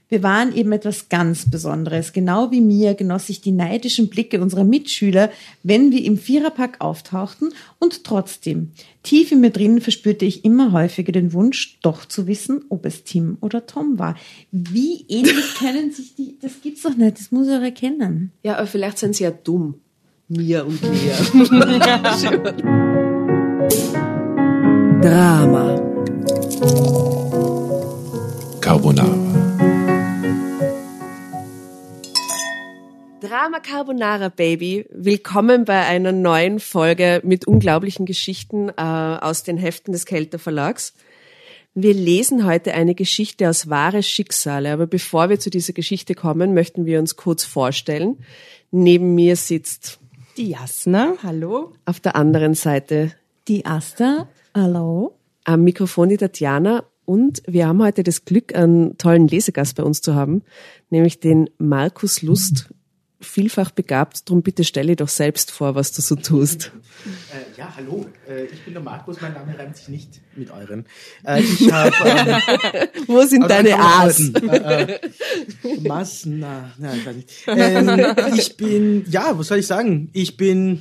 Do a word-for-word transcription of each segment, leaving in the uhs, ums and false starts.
Wir waren eben etwas ganz Besonderes. Genau wie mir genoss ich die neidischen Blicke unserer Mitschüler, wenn wir im Viererpack auftauchten. Und trotzdem, tief in mir drin verspürte ich immer häufiger den Wunsch, doch zu wissen, ob es Tim oder Tom war. Wie ähnlich kennen sich die? Das gibt's doch nicht, das muss ich auch erkennen. Ja, aber vielleicht sind sie ja dumm. Mia und Mia. Drama. Carbonara. Drama Carbonara, Baby. Willkommen bei einer neuen Folge mit unglaublichen Geschichten äh, aus den Heften des Kelter Verlags. Wir lesen heute eine Geschichte aus wahre Schicksale, aber bevor wir zu dieser Geschichte kommen, möchten wir uns kurz vorstellen. Neben mir sitzt die Jasna, hallo. Auf der anderen Seite die Asta, hallo. Am Mikrofon die Tatjana. Und wir haben heute das Glück, einen tollen Lesegast bei uns zu haben, nämlich den Markus Lust, vielfach begabt. Drum bitte stell dir doch selbst vor, was du so tust. Äh, ja, hallo, äh, ich bin der Markus, mein Name reimt sich nicht mit euren. Äh, ich hab, ähm, Wo sind deine A's? Äh, äh, Massen, na, na, ich weiß nicht. Ähm, ich bin, ja, was soll ich sagen? Ich bin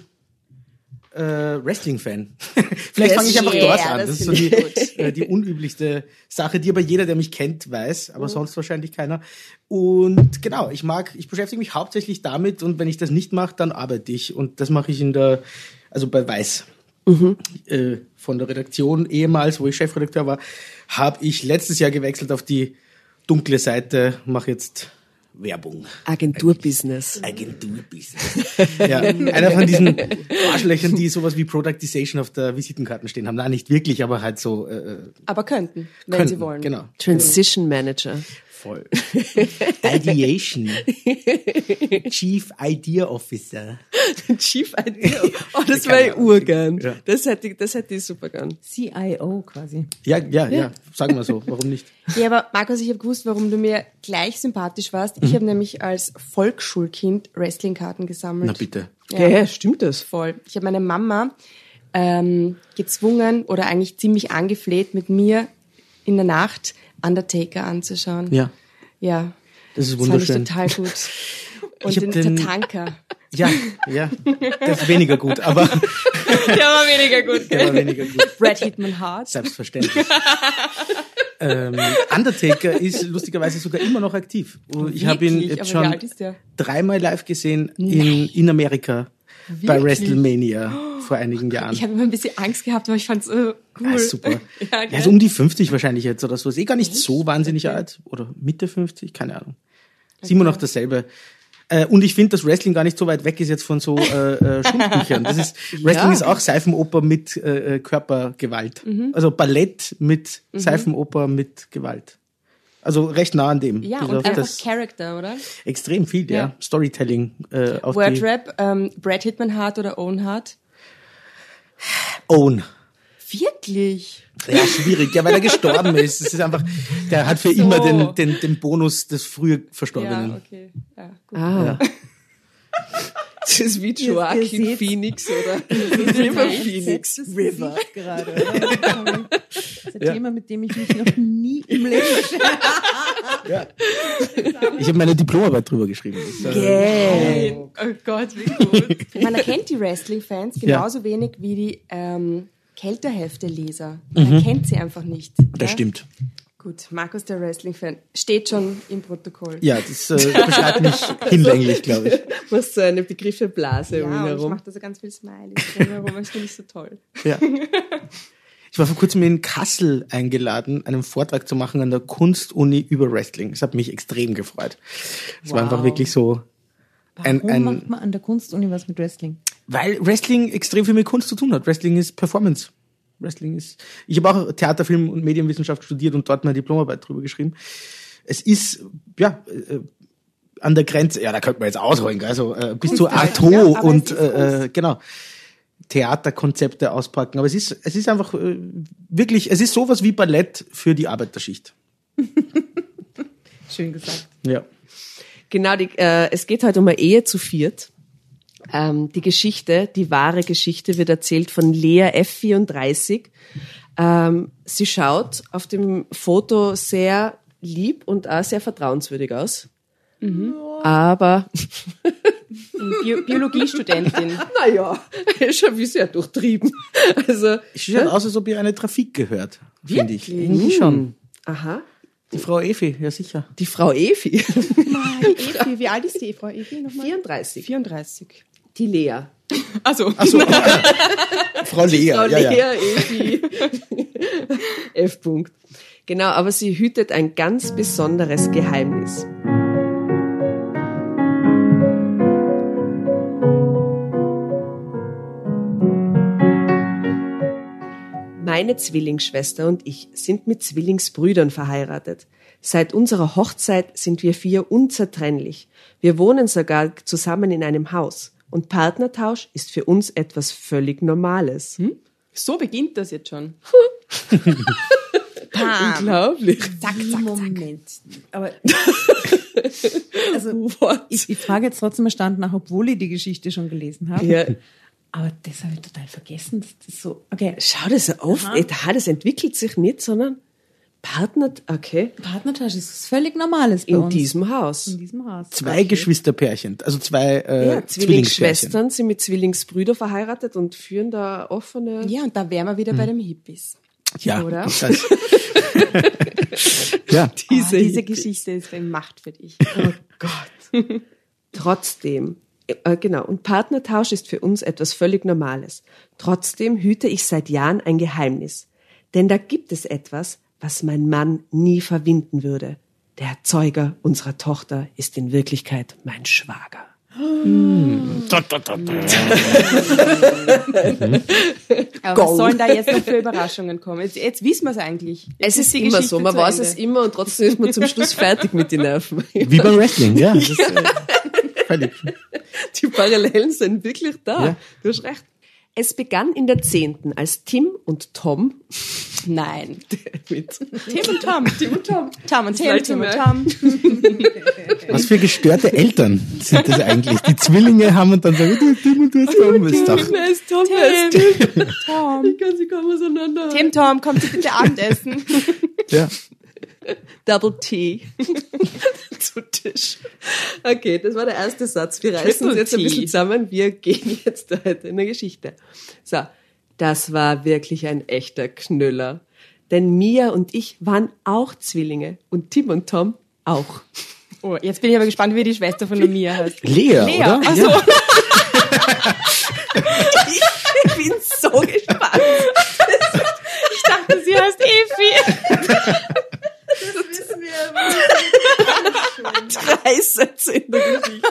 äh, Wrestling-Fan. Vielleicht fange ich einfach yeah, dort an. Das, das ist so die, äh, die unüblichste Sache, die aber jeder, der mich kennt, weiß, aber mhm. sonst wahrscheinlich keiner. Und genau, ich mag, ich beschäftige mich hauptsächlich damit und wenn ich das nicht mache, dann arbeite ich. Und das mache ich in der, also bei Weiß. Mhm. Äh, von der Redaktion ehemals, wo ich Chefredakteur war, habe ich letztes Jahr gewechselt auf die dunkle Seite, mache jetzt Werbung. Agenturbusiness. Agenturbusiness. Ja, einer von diesen Arschlöchern, die sowas wie Productization auf der Visitenkarten stehen haben. Nein, nicht wirklich, aber halt so. Äh, aber könnten, wenn könnten, sie wollen. Genau. Transition Manager. Voll. Ideation. Chief Idea Officer. Chief Idea Officer. Oh, das wäre ich urgern. Ja. Das hätte ich, das hätte ich super gern. C I O quasi. Ja, ja, ja, ja. Sagen wir so. Warum nicht? Ja, aber Markus, ich habe gewusst, warum du mir gleich sympathisch warst. Ich mhm. habe nämlich als Volksschulkind Wrestlingkarten gesammelt. Na bitte. Ja, ja stimmt das. Voll. Ich habe meine Mama ähm, gezwungen oder eigentlich ziemlich angefleht, mit mir in der Nacht Undertaker anzuschauen. Ja. Ja. Das ist wunderschön. Das fand ich total gut. Und ich den, den Tatanka. Ja, ja. Das ist weniger gut, aber. Der war weniger gut. Der war weniger gut. Brad Hitman Hart. Selbstverständlich. ähm, Undertaker ist lustigerweise sogar immer noch aktiv. Ich habe ihn jetzt schon dreimal live gesehen in, in Amerika. Wirklich? Bei WrestleMania vor einigen Jahren. Ich habe immer ein bisschen Angst gehabt, aber ich fand's äh, cool. Ah, super. Ja, er ist um die fünfzig wahrscheinlich jetzt oder so. Ist eh gar nicht so wahnsinnig okay. alt. Oder Mitte fünfzig, keine Ahnung. Ist okay. immer noch dasselbe. Äh, und ich finde, dass Wrestling gar nicht so weit weg ist jetzt von so äh, äh, Schulbüchern. Das ist, Wrestling ja. ist auch Seifenoper mit äh, Körpergewalt. Mhm. Also Ballett mit mhm. Seifenoper mit Gewalt. Also recht nah an dem. Ja, und einfach Character, oder? Extrem viel, ja. ja. Storytelling. Äh, auf Wordrap, ähm, Brad Hitman Hart oder Owen Hart? Owen. Wirklich? Ja, schwierig, ja, weil er gestorben ist. Es ist einfach, der hat für so. immer den, den, den Bonus des früher Verstorbenen. Ja, okay. Ja, gut. Ah. Ja. Das ist wie Joaquin Phoenix, oder? River Phoenix. River gerade. Oder? Das ist ein ja. Thema, mit dem ich mich noch nie im Leben ja. Ich habe meine Diplomarbeit drüber geschrieben. Geil. Oh. oh Gott, wie gut. Man erkennt die Wrestling-Fans genauso ja. wenig wie die ähm, Kälterhefte-Leser. Man mhm. erkennt sie einfach nicht. Das ja? stimmt. Gut, Markus, der Wrestling-Fan, steht schon im Protokoll. Ja, das äh, beschreibt mich hinlänglich, glaube ich. Du hast so eine Begriffe-Blase ja, um ihn herum. Ja, ich mache da so ganz viel Smileys drumherum, das finde ich so toll. Ja. Ich war vor kurzem in Kassel eingeladen, einen Vortrag zu machen an der Kunstuni über Wrestling. Das hat mich extrem gefreut. Es wow. war einfach wirklich so ein... Warum ein, macht man an der Kunstuni was mit Wrestling? Weil Wrestling extrem viel mit Kunst zu tun hat. Wrestling ist Performance. Wrestling ist... Ich habe auch Theater, Film und Medienwissenschaft studiert und dort meine Diplomarbeit drüber geschrieben. Es ist, ja, äh, an der Grenze, ja, da könnte man jetzt ausholen, also äh, bis zu Arto ja, und äh, genau, Theaterkonzepte auspacken. Aber es ist, es ist einfach äh, wirklich, es ist sowas wie Ballett für die Arbeiterschicht. Schön gesagt. Ja. Genau, die, äh, es geht heute um eine Ehe zu viert. Ähm, die Geschichte, die wahre Geschichte wird erzählt von Lea F vierunddreißig. Ähm, sie schaut auf dem Foto sehr lieb und auch sehr vertrauenswürdig aus. Mhm. Aber Bio- Biologiestudentin. naja, ist schon wie sehr durchtrieben. Also, Es schaut aus, als ob ihr eine Trafik gehört, finde ich. Irgendwie schon. aha, Die Frau Evi, ja sicher. die Frau Evi, Evi, wie alt ist die Frau Evi nochmal? vierunddreißig. vierunddreißig. Die Lea. Also, Achso, Frau Lea, Frau ja, Lea, ja. Evi. F. -Punkt. Genau, aber sie hütet ein ganz besonderes Geheimnis. Meine Zwillingsschwester und ich sind mit Zwillingsbrüdern verheiratet. Seit unserer Hochzeit sind wir vier unzertrennlich. Wir wohnen sogar zusammen in einem Haus. Und Partnertausch ist für uns etwas völlig Normales. Hm? so beginnt das jetzt schon. Unglaublich. Zack, zack, Moment. Aber also, What? ich, ich frage jetzt trotzdem Stand nach, obwohl ich die Geschichte schon gelesen habe. Ja. Aber das habe ich total vergessen. Das ist so, okay. Schau das auf. Aha, das entwickelt sich nicht, sondern Partner, okay, Partnertausch ist völlig Normales bei in uns. diesem Haus. In diesem Haus. Zwei Geschwisterpärchen, also zwei äh, Ja, Zwillingsschwestern. Zwillingsschwestern sind mit Zwillingsbrüdern verheiratet und führen da offene... Ja, und da wären wir wieder bei den Hippies. Ja, Oder? das heißt, ja. Diese, oh, diese Geschichte ist Macht für dich. Oh Gott. Trotzdem, äh, genau, und Partnertausch ist für uns etwas völlig Normales. Trotzdem hüte ich seit Jahren ein Geheimnis. Denn da gibt es etwas, was mein Mann nie verwinden würde. Der Erzeuger unserer Tochter ist in Wirklichkeit mein Schwager. Hm. Aber was sollen da jetzt noch für Überraschungen kommen? Jetzt, jetzt wissen wir es eigentlich. Jetzt Es ist die immer Geschichte so, man zu weiß Ende. es immer und trotzdem ist man zum Schluss fertig mit den Nerven. Wie beim Wrestling, ja. Das ist, äh, völlig. Die Parallelen sind wirklich da. Ja. Du hast recht. Es begann in der Zehnten, als Tim und Tom Nein. mit Tim und Tom. Tim und Tom. Tom und Tim, Sollte Tim und man- Tom. Was für gestörte Eltern sind das eigentlich? Die Zwillinge haben und dann sagen, du Tim und du hast Tom. Ist doch. Wer ist Tom? Wer ist Tim? Tom. Ich kann sie kaum auseinander. Tim, Tom, kommt Sie bitte Abendessen. Ja. Double T zu Tisch. Okay, das war der erste Satz. Wir reißen uns jetzt ein Triple T. bisschen zusammen. Wir gehen jetzt heute in der Geschichte. So, das war wirklich ein echter Knüller. Denn Mia und ich waren auch Zwillinge und Tim und Tom auch. Oh, jetzt bin ich aber gespannt, wie die Schwester von der Mia heißt. Lea, Lea, oder? ach so. Ja. Ich bin so gespannt. Ich dachte, sie heißt Evi. Drei Sätze in der Geschichte.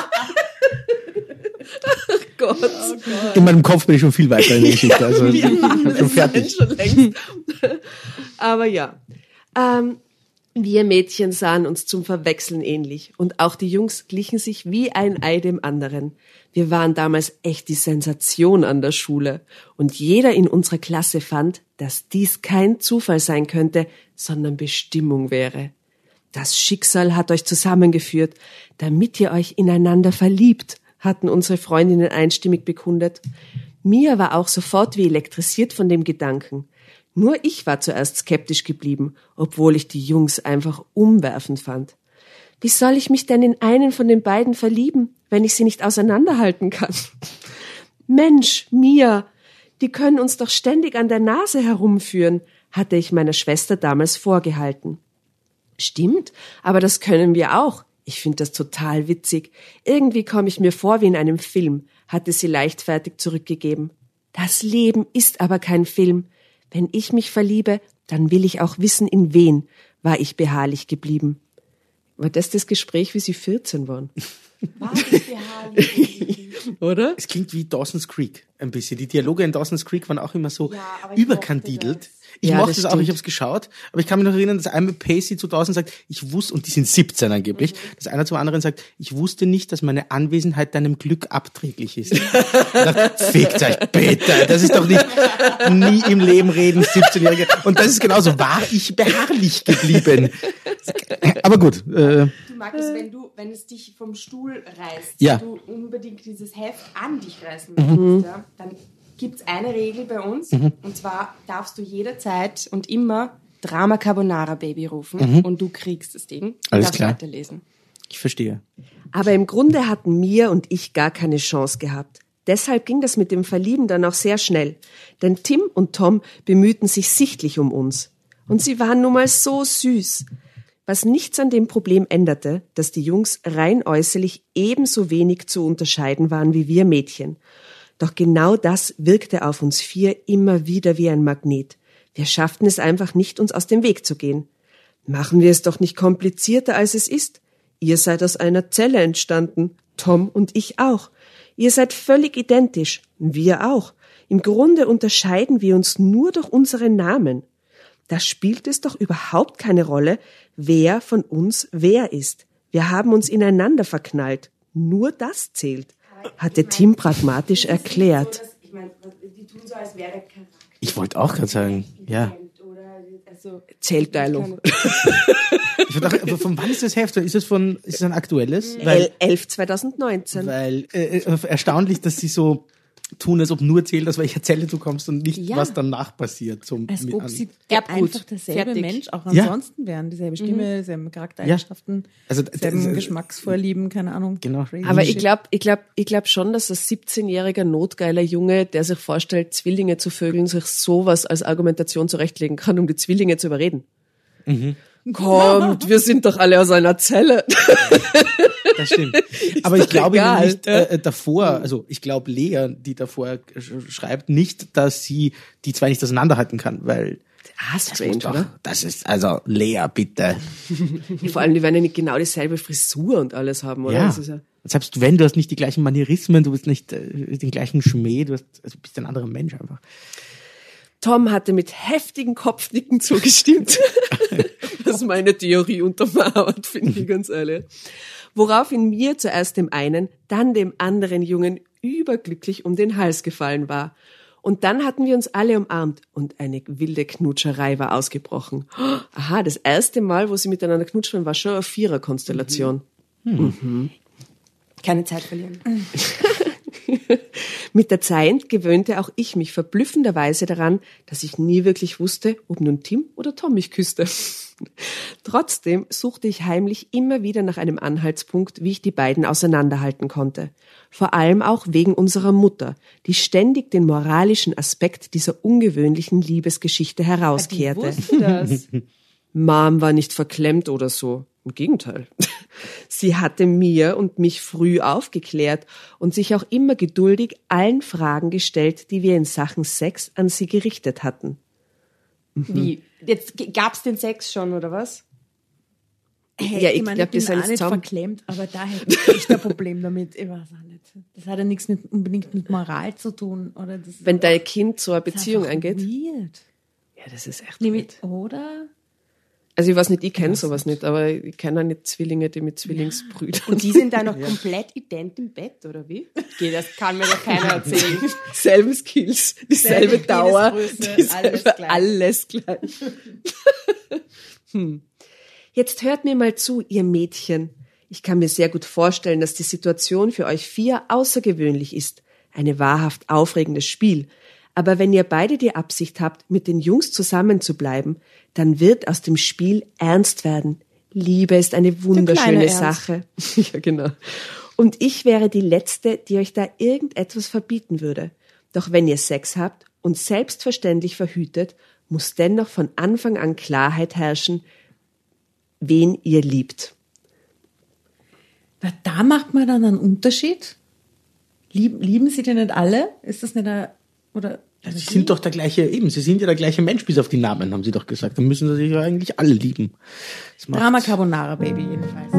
Oh Gott. In meinem Kopf bin ich schon viel weiter in der Geschichte. Also ich bin schon Sind fertig. schon längst. Aber ja, ähm, wir Mädchen sahen uns zum Verwechseln ähnlich und auch die Jungs glichen sich wie ein Ei dem anderen. Wir waren damals echt die Sensation an der Schule und jeder in unserer Klasse fand, dass dies kein Zufall sein könnte, sondern Bestimmung wäre. Das Schicksal hat euch zusammengeführt, damit ihr euch ineinander verliebt, hatten unsere Freundinnen einstimmig bekundet. Mia war auch sofort wie elektrisiert von dem Gedanken. Nur ich war zuerst skeptisch geblieben, obwohl ich die Jungs einfach umwerfend fand. Wie soll ich mich denn in einen von den beiden verlieben, wenn ich sie nicht auseinanderhalten kann? Mensch, Mia, die können uns doch ständig an der Nase herumführen, hatte ich meiner Schwester damals vorgehalten. Stimmt, aber das können wir auch. Ich finde das total witzig. Irgendwie komme ich mir vor wie in einem Film, hatte sie leichtfertig zurückgegeben. Das Leben ist aber kein Film. Wenn ich mich verliebe, dann will ich auch wissen, in wen, war ich beharrlich geblieben. War das das Gespräch, wie sie vierzehn waren? War ich beharrlich? Oder? Es klingt wie Dawson's Creek ein bisschen. Die Dialoge in Dawson's Creek waren auch immer so Ja, aber ich überkandidelt. mochte das. Ich Ja, mochte das das auch, stimmt. ich habe es geschaut, aber ich kann mich noch erinnern, dass einmal Pacey zu Dawson sagt, ich wusste, und die sind siebzehn angeblich, dass einer zum anderen sagt, ich wusste nicht, dass meine Anwesenheit deinem Glück abträglich ist. Ich dachte, fickt euch bitte, das ist doch nicht nie im Leben reden, siebzehnjährige. Und das ist genauso, war ich beharrlich geblieben. Aber gut, äh, Du magst es, wenn du, wenn es dich vom Stuhl reißt, Ja. du unbedingt dieses Heft an dich reißen möchtest, ja, dann gibt es eine Regel bei uns, und zwar darfst du jederzeit und immer Drama Carbonara Baby rufen mhm. und du kriegst das Ding. Alles darfst klar. weiterlesen. Ich verstehe. Aber im Grunde hatten Mia und ich gar keine Chance gehabt. Deshalb ging das mit dem Verlieben dann auch sehr schnell. Denn Tim und Tom bemühten sich sichtlich um uns. Und sie waren nun mal so süß. Was nichts an dem Problem änderte, dass die Jungs rein äußerlich ebenso wenig zu unterscheiden waren wie wir Mädchen. Doch genau das wirkte auf uns vier immer wieder wie ein Magnet. Wir schafften es einfach nicht, uns aus dem Weg zu gehen. Machen wir es doch nicht komplizierter, als es ist. Ihr seid aus einer Zelle entstanden, Tom und ich auch. Ihr seid völlig identisch, wir auch. Im Grunde unterscheiden wir uns nur durch unsere Namen. Da spielt es doch überhaupt keine Rolle, wer von uns wer ist. Wir haben uns ineinander verknallt. Nur das zählt, hatte Tim pragmatisch erklärt. Ich meine, die tun so, als wäre der Charakter. Ich wollte auch gerade sagen, ja. Zählteilung. Ich dachte, von wann ist das Heft? Ist es von, ist es ein aktuelles? Weil, elf zwanzig neunzehn. Weil, äh, erstaunlich, dass sie so tun, als ob nur zählt, aus welcher Zelle du kommst und nicht, ja. was danach passiert. Zum, als mit ob an. sie Erbgut. einfach derselbe Fertig. Mensch auch Ja. ansonsten wären. Dieselbe Stimme, dieselben Charaktereigenschaften, Ja. Also, dieselben das- Geschmacksvorlieben, keine Ahnung. Genau. Crazy Aber ich shit. glaube ich glaub, ich glaub schon, dass ein siebzehnjähriger notgeiler Junge, der sich vorstellt, Zwillinge zu vögeln, sich sowas als Argumentation zurechtlegen kann, um die Zwillinge zu überreden. Mhm. Kommt, wir sind doch alle aus einer Zelle. Das stimmt. Aber ich doch glaube egal, nicht äh, davor, also ich glaube Lea, die davor sch- schreibt, nicht, dass sie die zwei nicht auseinanderhalten kann, weil Ah, strange, doch, oder? das ist, also Lea, bitte. Vor allem, die werden ja nicht genau dieselbe Frisur und alles haben, oder? Ja. Das ist ja Selbst wenn, du hast nicht die gleichen Manierismen, du bist nicht äh, den gleichen Schmäh, du hast, also bist ein anderer Mensch einfach. Tom hatte mit heftigen Kopfnicken zugestimmt. Das meine Theorie untermauert, finde ich ganz ehrlich. Woraufhin mir zuerst dem einen, dann dem anderen Jungen überglücklich um den Hals gefallen war. Und dann hatten wir uns alle umarmt und eine wilde Knutscherei war ausgebrochen. Aha, das erste Mal, wo sie miteinander knutschen, war schon eine Viererkonstellation. Mhm. Keine Zeit verlieren. Mit der Zeit gewöhnte auch ich mich verblüffenderweise daran, dass ich nie wirklich wusste, ob nun Tim oder Tom mich küsste. Trotzdem suchte ich heimlich immer wieder nach einem Anhaltspunkt, wie ich die beiden auseinanderhalten konnte. Vor allem auch wegen unserer Mutter, die ständig den moralischen Aspekt dieser ungewöhnlichen Liebesgeschichte herauskehrte. Die wusste das. Mom war nicht verklemmt oder so. Im Gegenteil. Sie hatte mir und mich früh aufgeklärt und sich auch immer geduldig allen Fragen gestellt, die wir in Sachen Sex an sie gerichtet hatten. Wie? Jetzt g- gab's den Sex schon, oder was? Hey, Ja, ich meine, glaub, wir bin sind auch jetzt nicht zusammen. verklemmt, aber da hätte ich echt ein Problem damit. Ich weiß auch nicht. Das hat ja nichts mit, unbedingt mit Moral zu tun. Oder das Wenn dein Kind so eine das ist Beziehung einfach eingeht. Weird. Ja, das ist echt Nämlich, weird. oder? Also ich weiß nicht, ich kenne sowas nicht, aber ich kenne auch nicht Zwillinge, die mit Zwillingsbrüdern. Und die sind da noch komplett ident im Bett, oder wie? Okay, das kann mir doch keiner erzählen. Selben Skills, dieselbe Selbe Dauer, Penisgröße, dieselbe, alles gleich. alles gleich. hm. Jetzt hört mir mal zu, ihr Mädchen. Ich kann mir sehr gut vorstellen, dass die Situation für euch vier außergewöhnlich ist. Eine wahrhaft aufregendes Spiel. Aber wenn ihr beide die Absicht habt, mit den Jungs zusammenzubleiben, dann wird aus dem Spiel ernst werden. Liebe ist eine wunderschöne Ernst. Sache. Ja, genau. Und ich wäre die Letzte, die euch da irgendetwas verbieten würde. Doch wenn ihr Sex habt und selbstverständlich verhütet, muss dennoch von Anfang an Klarheit herrschen, wen ihr liebt. Na, da macht man dann einen Unterschied. Lieben, lieben sie denn nicht alle? Ist das nicht ein, oder? Sie sind doch der gleiche, eben, sie sind ja der gleiche Mensch, bis auf die Namen, haben sie doch gesagt. Dann müssen sie sich ja eigentlich alle lieben. Das macht- Drama Carbonara Baby jedenfalls.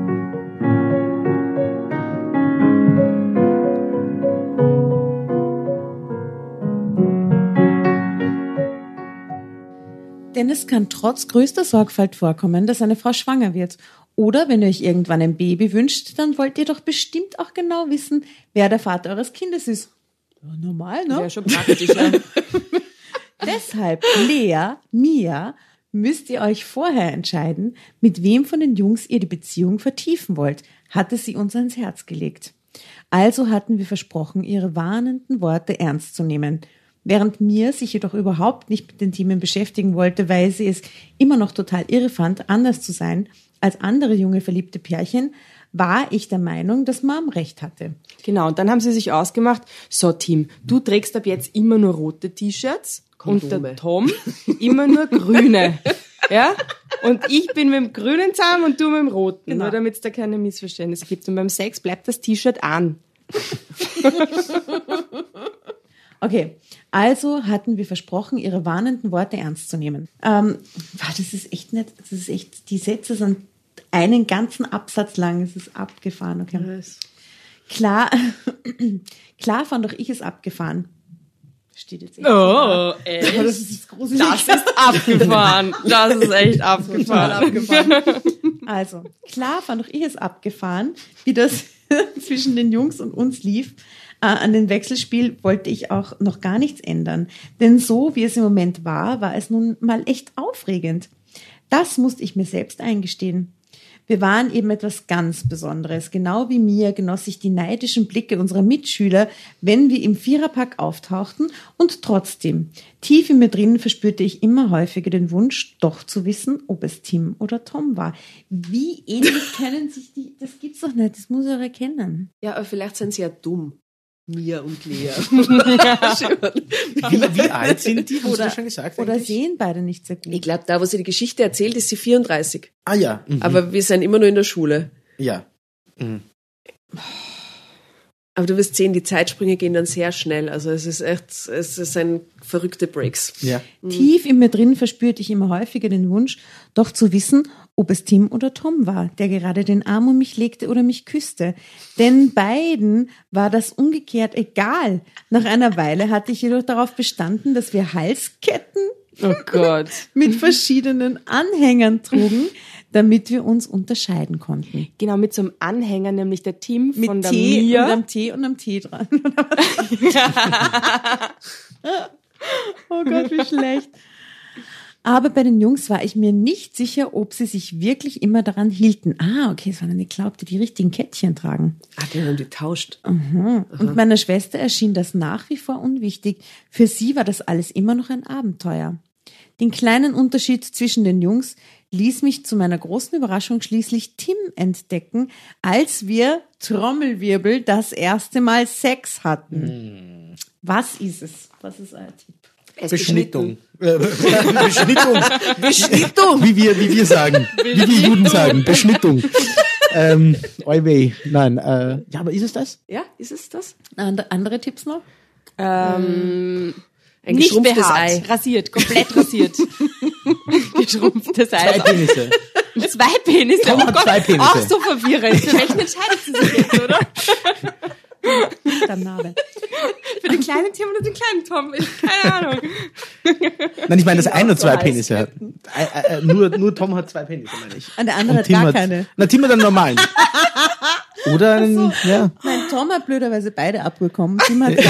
Denn es kann trotz größter Sorgfalt vorkommen, dass eine Frau schwanger wird. Oder wenn ihr euch irgendwann ein Baby wünscht, dann wollt ihr doch bestimmt auch genau wissen, wer der Vater eures Kindes ist. Ja, normal, ne? Ja, schon praktisch. Ja. Deshalb, Lea, Mia, müsst ihr euch vorher entscheiden, mit wem von den Jungs ihr die Beziehung vertiefen wollt, hatte sie uns ans Herz gelegt. Also hatten wir versprochen, ihre warnenden Worte ernst zu nehmen. Während Mia sich jedoch überhaupt nicht mit den Themen beschäftigen wollte, weil sie es immer noch total irre fand, anders zu sein als andere junge verliebte Pärchen, war ich der Meinung, dass Mom recht hatte. Genau, und dann haben sie sich ausgemacht, so Tim, du trägst ab jetzt immer nur rote T-Shirts und der Tom immer nur grüne. Ja? Und ich bin mit dem grünen zusammen und du mit dem roten, genau. Nur damit es da keine Missverständnisse gibt. Und beim Sex bleibt das T-Shirt an. Okay, also hatten wir versprochen, ihre warnenden Worte ernst zu nehmen. Ähm, das ist echt nett, das ist echt, die Sätze sind einen ganzen Absatz lang, es ist abgefahren, okay. Yes. Klar, klar fand auch ich es abgefahren. Steht jetzt echt. Oh, echt? Das ist gruselig. Das ist abgefahren. Das ist echt abgefahren. abgefahren. Also, klar fand auch ich es abgefahren, wie das zwischen den Jungs und uns lief. Äh, an dem Wechselspiel wollte ich auch noch gar nichts ändern. Denn so, wie es im Moment war, war es nun mal echt aufregend. Das musste ich mir selbst eingestehen. Wir waren eben etwas ganz Besonderes. Genau wie mir genoss ich die neidischen Blicke unserer Mitschüler, wenn wir im Viererpack auftauchten. Und trotzdem, tief in mir drin verspürte ich immer häufiger den Wunsch, doch zu wissen, ob es Tim oder Tom war. Wie ähnlich kennen sich die? Das gibt's doch nicht, das muss ich auch erkennen. Ja, aber vielleicht sind sie ja dumm. Mia und Lea. wie, wie alt sind die? Hast oder, du schon gesagt, oder eigentlich? sehen beide nicht sehr gut. Ich glaube, da, wo sie die Geschichte erzählt, ist sie vierunddreißig. Ah ja. Mhm. Aber wir sind immer nur in der Schule. Ja. Mhm. Aber du wirst sehen, die Zeitsprünge gehen dann sehr schnell. Also es ist echt, es ist ein verrückte Breaks. Ja. Mhm. Tief in mir drin verspürte ich immer häufiger den Wunsch, doch zu wissen, ob es Tim oder Tom war, der gerade den Arm um mich legte oder mich küsste. Denn beiden war das umgekehrt egal. Nach einer Weile hatte ich jedoch darauf bestanden, dass wir Halsketten oh Gott. mit verschiedenen Anhängern trugen, damit wir uns unterscheiden konnten. Genau, mit so einem Anhänger, nämlich der Tim mit von der T Mia. Und am T und am T dran. Oh Gott, wie schlecht. Aber bei den Jungs war ich mir nicht sicher, ob sie sich wirklich immer daran hielten. Ah, okay, es waren eine Klaub, die die richtigen Kettchen tragen. Ah, die haben die tauscht. Mhm. Und meiner Schwester erschien das nach wie vor unwichtig. Für sie war das alles immer noch ein Abenteuer. Den kleinen Unterschied zwischen den Jungs ließ mich zu meiner großen Überraschung schließlich Tim entdecken, als wir, Trommelwirbel, das erste Mal Sex hatten. Hm. Was ist es? Was ist euer Tipp? Beschnittung. Äh, Beschnittung. Beschnittung. Wie wir, wie wir sagen. Wie wir Juden sagen. Beschnittung. ähm, oi weh. Nein, äh, ja, aber ist es das? Ja, ist es das? And, andere Tipps noch? Ähm, Ein nicht geschrumpftes behaart, Ei. rasiert, komplett rasiert. Geschrumpftes Ei. Zwei Penisse. Zwei Penisse. Tom Oh hat Gott, zwei Penisse. auch so verwirrend. Für welchen entscheidet sie sich jetzt, oder? Der Name. Für den kleinen Tim oder den kleinen Tom? Keine Ahnung. Nein, ich meine, dass einer zwei so Penisse hat. Äh, äh, nur, nur Tom hat zwei Penisse, meine ich. Und der andere Und hat Tim gar hat, keine. Na, Tim hat einen normalen. Oder einen, So. ja. Nein, Tom hat blöderweise beide abbekommen. Tim hat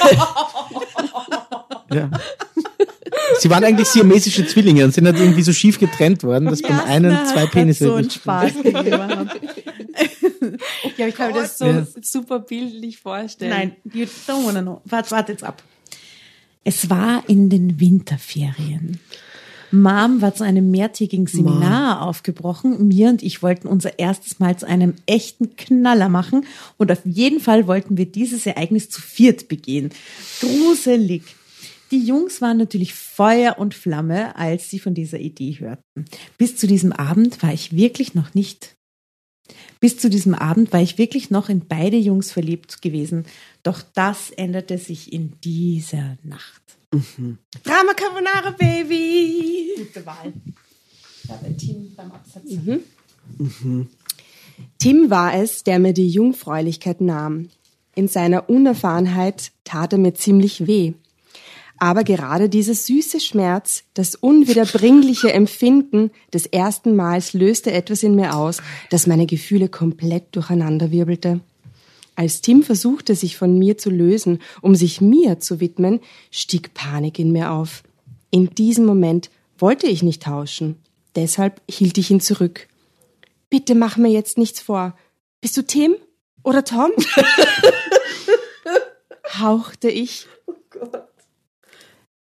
ja. Sie waren eigentlich siamesische Zwillinge und sind halt irgendwie so schief getrennt worden, dass beim einen zwei Penisse so einen Spaß gegeben haben. Ja, ich kann mir das so Ja. super bildlich vorstellen. Nein, you don't wanna know. Warte, warte jetzt ab. Es war in den Winterferien. Mom war zu einem mehrtägigen Seminar Mom. aufgebrochen. Mir und ich wollten unser erstes Mal zu einem echten Knaller machen und auf jeden Fall wollten wir dieses Ereignis zu viert begehen. Gruselig. Die Jungs waren natürlich Feuer und Flamme, als sie von dieser Idee hörten. Bis zu diesem Abend war ich wirklich noch nicht Bis zu diesem Abend war ich wirklich noch in beide Jungs verliebt gewesen. Doch das änderte sich in dieser Nacht. Mhm. Drama Carbonara, Baby! Gute Wahl. Ja, bei Tim beim Absatz. Mhm. Mhm. Tim war es, der mir die Jungfräulichkeit nahm. In seiner Unerfahrenheit tat er mir ziemlich weh. Aber gerade dieser süße Schmerz, das unwiederbringliche Empfinden des ersten Mals löste etwas in mir aus, das meine Gefühle komplett durcheinanderwirbelte. Als Tim versuchte, sich von mir zu lösen, um sich mir zu widmen, stieg Panik in mir auf. In diesem Moment wollte ich nicht tauschen. Deshalb hielt ich ihn zurück. Bitte mach mir jetzt nichts vor. Bist du Tim oder Tom? hauchte ich. Oh Gott.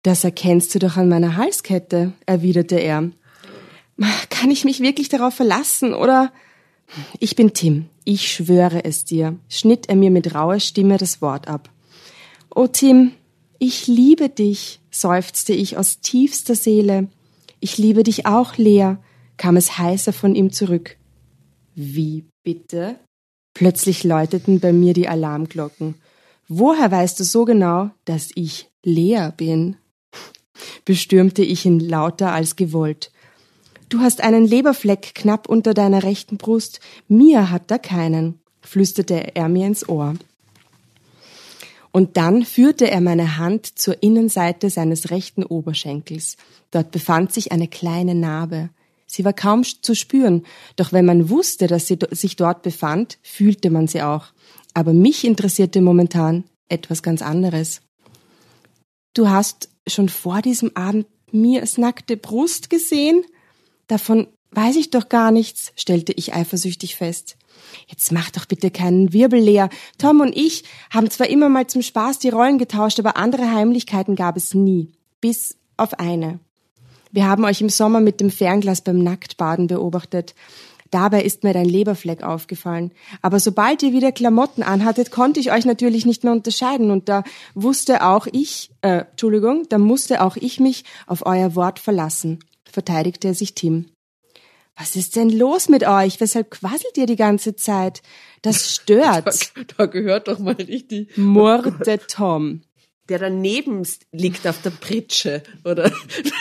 Das erkennst du doch an meiner Halskette, erwiderte er. Kann ich mich wirklich darauf verlassen, oder? Ich bin Tim, ich schwöre es dir, schnitt er mir mit rauer Stimme das Wort ab. Oh Tim, ich liebe dich, seufzte ich aus tiefster Seele. Ich liebe dich auch, Lea, kam es heiser von ihm zurück. Wie bitte? Plötzlich läuteten bei mir die Alarmglocken. Woher weißt du so genau, dass ich Lea bin? Bestürmte ich ihn lauter als gewollt. Du hast einen Leberfleck knapp unter deiner rechten Brust, mir hat er keinen, flüsterte er mir ins Ohr. Und dann führte er meine Hand zur Innenseite seines rechten Oberschenkels. Dort befand sich eine kleine Narbe. Sie war kaum zu spüren, doch wenn man wusste, dass sie sich dort befand, fühlte man sie auch. Aber mich interessierte momentan etwas ganz anderes. Du hast schon vor diesem Abend Mias nackte Brust gesehen? Davon weiß ich doch gar nichts, stellte ich eifersüchtig fest. Jetzt mach doch bitte keinen Wirbel, Lea. Tom und ich haben zwar immer mal zum Spaß die Rollen getauscht, aber andere Heimlichkeiten gab es nie. Bis auf eine. Wir haben euch im Sommer mit dem Fernglas beim Nacktbaden beobachtet. Dabei ist mir dein Leberfleck aufgefallen. Aber sobald ihr wieder Klamotten anhattet, konnte ich euch natürlich nicht mehr unterscheiden. Und da wusste auch ich, äh, Entschuldigung, da musste auch ich mich auf euer Wort verlassen, verteidigte sich Tim. Was ist denn los mit euch? Weshalb quasselt ihr die ganze Zeit? Das stört. Da, da gehört doch mal richtig. Murrte Tom. Der daneben liegt auf der Pritsche, oder?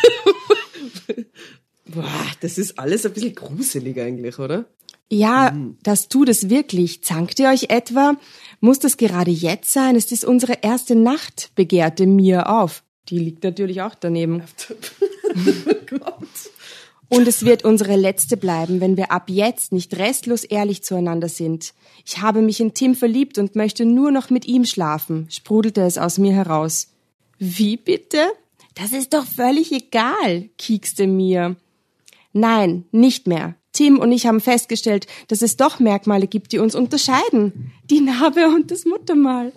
Boah, das ist alles ein bisschen gruselig eigentlich, oder? Ja, mhm. Das tut es wirklich. Zankt ihr euch etwa? Muss das gerade jetzt sein? Es ist unsere erste Nacht, begehrte Mia auf. Die liegt natürlich auch daneben. Oh Gott. Und es wird unsere letzte bleiben, wenn wir ab jetzt nicht restlos ehrlich zueinander sind. Ich habe mich in Tim verliebt und möchte nur noch mit ihm schlafen, sprudelte es aus mir heraus. Wie bitte? Das ist doch völlig egal, kiekste Mia. Nein, nicht mehr. Tim und ich haben festgestellt, dass es doch Merkmale gibt, die uns unterscheiden. Die Narbe und das Muttermal.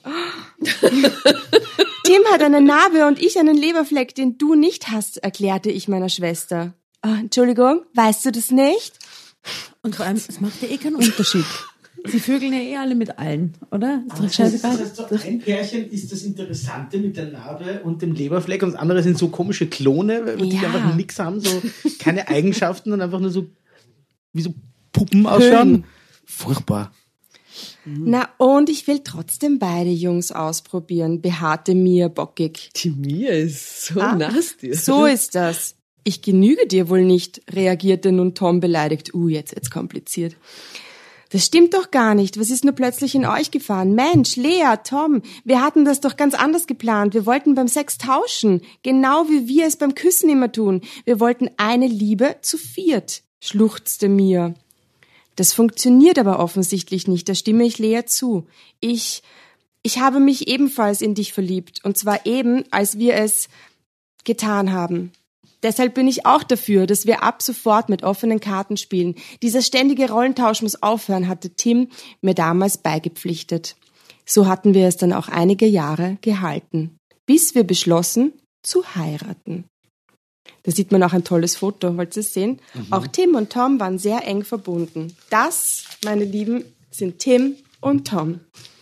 Tim hat eine Narbe und ich einen Leberfleck, den du nicht hast, erklärte ich meiner Schwester. Oh, Entschuldigung, weißt du das nicht? Und vor allem, es macht ja eh keinen Unterschied. Sie vögeln ja eh alle mit allen, oder? Ist doch scheißegal. Das, das, das ein Pärchen ist das Interessante mit der Narbe und dem Leberfleck und das andere sind so komische Klone, die Ja. einfach nichts haben, so keine Eigenschaften und einfach nur so wie so Puppen ausschauen. Höhen. Furchtbar. Na, und ich will trotzdem beide Jungs ausprobieren, beharrte Mia bockig. Die Mia ist so Ah, nasty. So ist das. Ich genüge dir wohl nicht, reagierte nun Tom beleidigt. Uh, jetzt wird's kompliziert. Das stimmt doch gar nicht. Was ist nur plötzlich in euch gefahren? Mensch, Lea, Tom, wir hatten das doch ganz anders geplant. Wir wollten beim Sex tauschen, genau wie wir es beim Küssen immer tun. Wir wollten eine Liebe zu viert, schluchzte Mia. Das funktioniert aber offensichtlich nicht, da stimme ich Lea zu. Ich, ich habe mich ebenfalls in dich verliebt, und zwar eben, als wir es getan haben. Deshalb bin ich auch dafür, dass wir ab sofort mit offenen Karten spielen. Dieser ständige Rollentausch muss aufhören, hatte Tim mir damals beigepflichtet. So hatten wir es dann auch einige Jahre gehalten, bis wir beschlossen, zu heiraten. Da sieht man auch ein tolles Foto, wollt ihr es sehen? Mhm. Auch Tim und Tom waren sehr eng verbunden. Das, meine Lieben, sind Tim und Tom.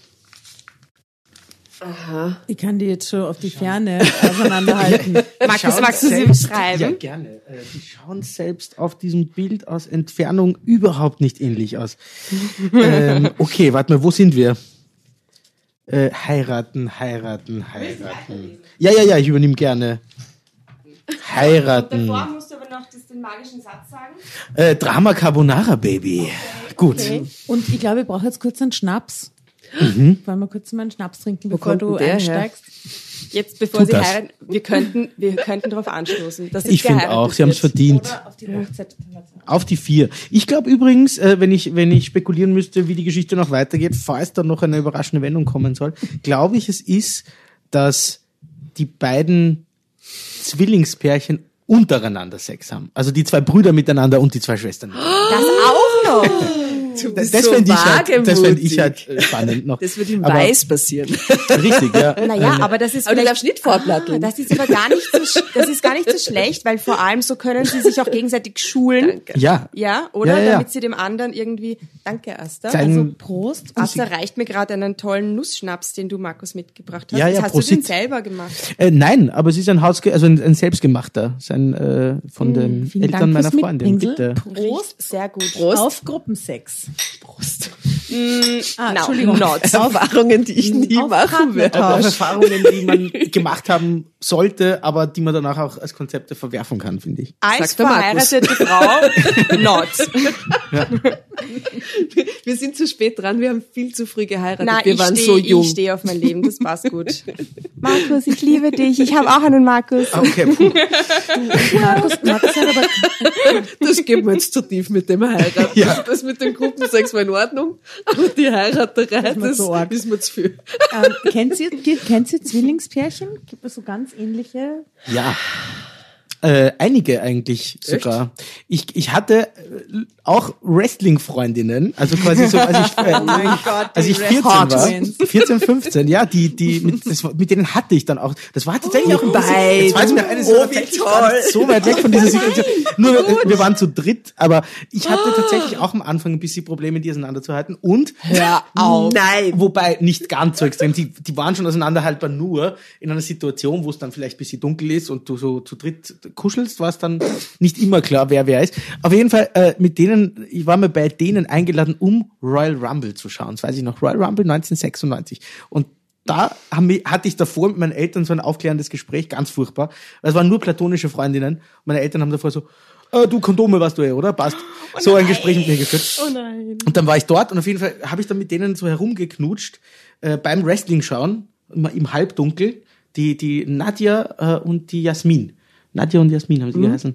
Aha. Ich kann die jetzt schon auf die Ferne auseinanderhalten. Markus, magst du sie selbst- beschreiben? Ja, gerne. Äh, Die schauen selbst auf diesem Bild aus Entfernung überhaupt nicht ähnlich aus. ähm, okay, warte mal, wo sind wir? Äh, heiraten, heiraten, heiraten. Ja, ja, ja, ich übernehme gerne. Heiraten. Davor musst du aber noch das, den magischen Satz sagen. Äh, Drama Carbonara, Baby. Gut. Okay. Und ich glaube, ich brauche jetzt kurz einen Schnaps. Mhm. Wollen wir kurz mal einen Schnaps trinken, bevor kommt du denn der einsteigst? Jetzt, bevor Tut sie das. heiraten, wir könnten, wir könnten darauf anstoßen. Dass Ich finde auch, sie haben es verdient. Oder auf die Hochzeit. Auf die vier. Ich glaube übrigens, äh, wenn ich wenn ich spekulieren müsste, wie die Geschichte noch weitergeht, falls da noch eine überraschende Wendung kommen soll, glaube ich, es ist, dass die beiden Zwillingspärchen untereinander Sex haben. Also die zwei Brüder miteinander und die zwei Schwestern. das auch noch. Du das bist so fände ich, halt, das fänd ich wagemutig. halt äh, spannend noch. Das wird im Aber- Weiß passieren. Richtig, ja. Naja, aber das ist Aber du vielleicht- darfst nicht vorplatteln. Ah, das ist aber gar nicht so, sch- das ist gar nicht so schlecht, weil vor allem so können sie sich auch gegenseitig schulen. Danke. Ja. Ja, oder? Ja, ja, ja. Damit sie dem anderen irgendwie, danke Asta. Sein- Also, Prost. Asta reicht mir gerade einen tollen Nussschnaps, den du, Markus, mitgebracht hast. Ja, ja, das hast Prosit. du den selber gemacht. Äh, nein, aber es ist ein Hausge also ein, ein selbstgemachter, sein äh, von den vielen Eltern Dank meiner fürs Freundin. Mitbringsel. Bitte. Prost. Sehr gut. Auf Gruppensex. Prost. Ah, No, Entschuldigung. not. Erfahrungen, die ich nie Auf machen werde. Partnertausch. Erfahrungen, die man gemacht haben sollte, aber die man danach auch als Konzepte verwerfen kann, finde ich. Als Sagt der Markus. verheiratete Frau, not. Wir sind zu spät dran, wir haben viel zu früh geheiratet. Nein, wir ich waren stehe so jung. ich stehe auf mein Leben, das passt gut. Markus, ich liebe dich. Ich habe auch einen Markus. Ah, Okay, puh. Markus, Markus hat aber Das geht mir jetzt zu tief mit dem Heiraten. Ja. Das mit dem Gruppensex war in Ordnung, aber die Heiraterei, mir das so arg. ist mir zu viel. Ähm, kennt ihr, kennt ihr Zwillingspärchen? Gibt es so ganz ähnliche? Ja. Äh, einige eigentlich sogar. Ich, ich hatte äh, auch Wrestling-Freundinnen, also quasi so, als ich, äh, Oh mein Gott, als die ich vierzehn Hot war, Twins. vierzehn, fünfzehn, ja, die, die, mit, das, war- mit denen hatte ich dann auch, das war tatsächlich auch ein bisschen, beiden. jetzt weiß mir eines Oh, wie tatsächlich gar nicht so weit weg von dieser Situation. Nur, äh, wir waren zu dritt, aber ich hatte tatsächlich auch am Anfang ein bisschen Probleme, die auseinanderzuhalten und, Hör auf. Nein. wobei nicht ganz so extrem, die, die waren schon auseinanderhaltbar, nur in einer Situation, wo es dann vielleicht ein bisschen dunkel ist und du so zu dritt kuschelst, war es dann nicht immer klar, wer wer ist. Auf jeden Fall, äh, mit denen, ich war mal bei denen eingeladen, um Royal Rumble zu schauen. Das weiß ich noch, Royal Rumble neunzehnhundertsechsundneunzig. Und da haben wir, hatte ich davor mit meinen Eltern so ein aufklärendes Gespräch, ganz furchtbar. Es waren nur platonische Freundinnen. Meine Eltern haben davor so, äh, du Kondome warst du eh, oder? Passt. So ein Gespräch mit mir geführt. Oh nein. Und dann war ich dort und auf jeden Fall habe ich dann mit denen so herumgeknutscht äh, beim Wrestling schauen, im, im Halbdunkel, die, die Nadja äh, und die Jasmin. Nadja und Jasmin haben sie geheißen.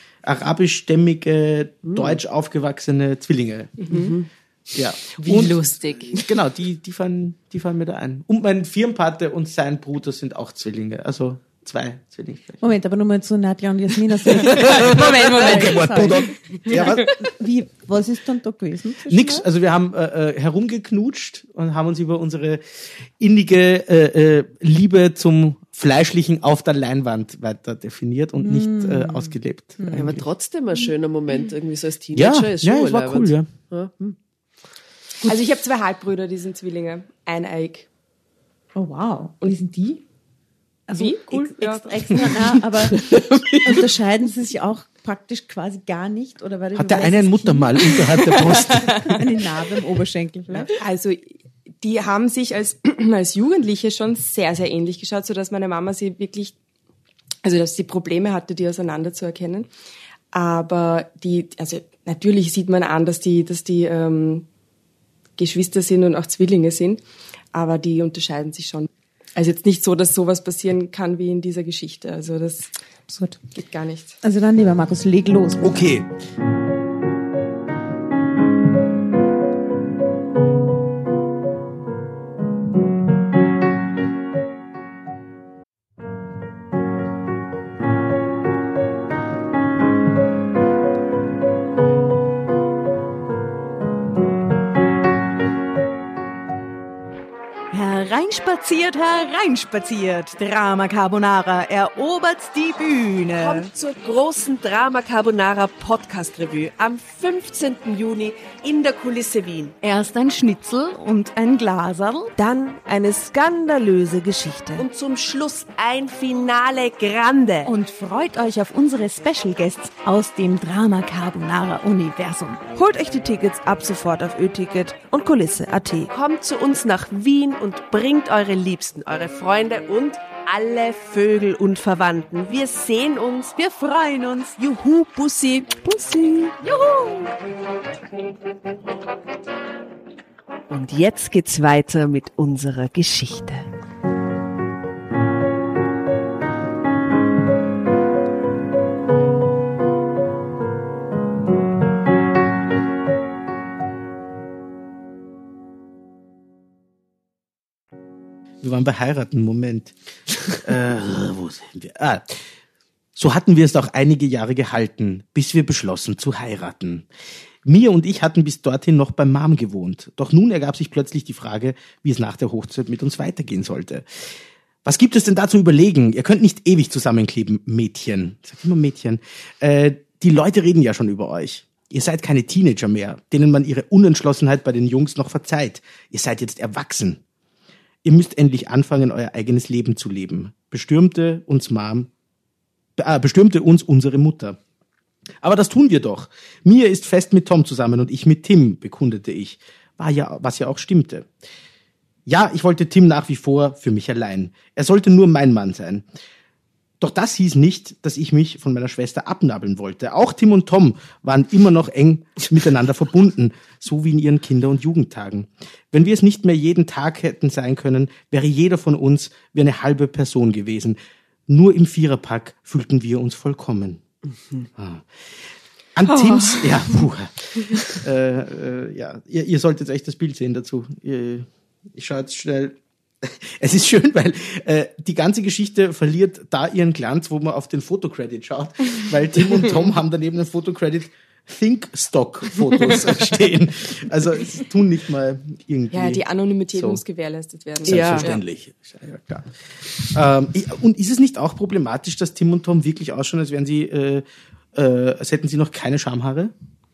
Arabischstämmige, deutsch aufgewachsene Zwillinge. Ja. Wie und, lustig. Genau, die, die fallen, die fallen mir da ein. Und mein Firmenpate und sein Bruder sind auch Zwillinge. Also zwei Zwillinge. Moment, aber nochmal zu Nadja und Jasmin. Hast du Moment, Moment. Okay, warte, du dann. Ja, was? Wie, was ist dann da gewesen? zwischen Nix, euch? also wir haben äh, äh, herumgeknutscht und haben uns über unsere innige äh, äh, Liebe zum Fleischlichen auf der Leinwand weiter definiert und nicht äh, ausgelebt. Ja, aber trotzdem ein schöner Moment, irgendwie so als Ja, Teenager ist schon ja, es war leibend. cool, ja. Ja. hm. Also ich habe zwei Halbbrüder, die sind Zwillinge. Eineig. Oh wow. Und wie sind die? Also Wie? Cool, Ex, ja. extra, extra nah, aber unterscheiden sie sich auch praktisch quasi gar nicht? Oder war das Hat der eine ein Muttermal unterhalb der Brust? eine Narbe im Oberschenkel vielleicht? Also die haben sich als, als Jugendliche schon sehr, sehr ähnlich geschaut, sodass meine Mama sie wirklich, also dass sie Probleme hatte, die auseinanderzuerkennen. Aber die, also natürlich sieht man an, dass die, dass die ähm, Geschwister sind und auch Zwillinge sind, aber die unterscheiden sich schon. Also jetzt nicht so, dass sowas passieren kann wie in dieser Geschichte. Also das Absurd. geht gar nicht. Also dann, lieber Markus, leg los. Okay. Hereinspaziert, hereinspaziert. Drama Carbonara erobert die Bühne. Kommt zur großen Drama Carbonara Podcast Revue am fünfzehnten Juni in der Kulisse Wien. Erst ein Schnitzel und ein Glaserl. Dann eine skandalöse Geschichte. Und zum Schluss ein Finale Grande. Und freut euch auf unsere Special Guests aus dem Drama Carbonara Universum. Holt euch die Tickets ab sofort auf Ö-Ticket und Kulisse punkt at. Kommt zu uns nach Wien und bringt eure Liebsten, eure Freunde und alle Vögel und Verwandten. Wir sehen uns, wir freuen uns. Juhu, Bussi. Bussi. Juhu. Und jetzt geht's weiter mit unserer Geschichte. Wir waren bei heiraten, Moment. äh, wo sind wir? Ah. So hatten wir es auch einige Jahre gehalten, bis wir beschlossen zu heiraten. Mia und ich hatten bis dorthin noch beim Mom gewohnt. Doch nun ergab sich plötzlich die Frage, wie es nach der Hochzeit mit uns weitergehen sollte. Was gibt es denn da zu überlegen? Ihr könnt nicht ewig zusammenkleben, Mädchen. Ich sag immer Mädchen. Äh, die Leute reden ja schon über euch. Ihr seid keine Teenager mehr, denen man ihre Unentschlossenheit bei den Jungs noch verzeiht. Ihr seid jetzt erwachsen. Ihr müsst endlich anfangen, euer eigenes Leben zu leben. Bestürmte uns Mom, äh, bestürmte uns unsere Mutter. Aber das tun wir doch. Mia ist fest mit Tom zusammen und ich mit Tim, bekundete ich. War ja, was ja auch stimmte. Ja, ich wollte Tim nach wie vor für mich allein. Er sollte nur mein Mann sein. Doch das hieß nicht, dass ich mich von meiner Schwester abnabeln wollte. Auch Tim und Tom waren immer noch eng miteinander verbunden, so wie in ihren Kinder- und Jugendtagen. Wenn wir es nicht mehr jeden Tag hätten sein können, wäre jeder von uns wie eine halbe Person gewesen. Nur im Viererpack fühlten wir uns vollkommen. Mhm. Ah. An oh. Tims, ja, puh, äh, äh, ja, ihr, ihr solltet echt das Bild sehen dazu. Ihr, ich schaue jetzt schnell. Es ist schön, weil äh, die ganze Geschichte verliert da ihren Glanz, wo man auf den Fotocredit schaut, weil Tim und Tom haben daneben den Fotocredit Think-Stock-Fotos stehen. Also es tun nicht mal irgendwie. Ja, die Anonymität so. Muss gewährleistet werden. Selbstverständlich. Ja, ja klar. Ähm, und ist es nicht auch problematisch, dass Tim und Tom wirklich ausschauen, als wären sie, äh, äh, als hätten sie noch keine Schamhaare?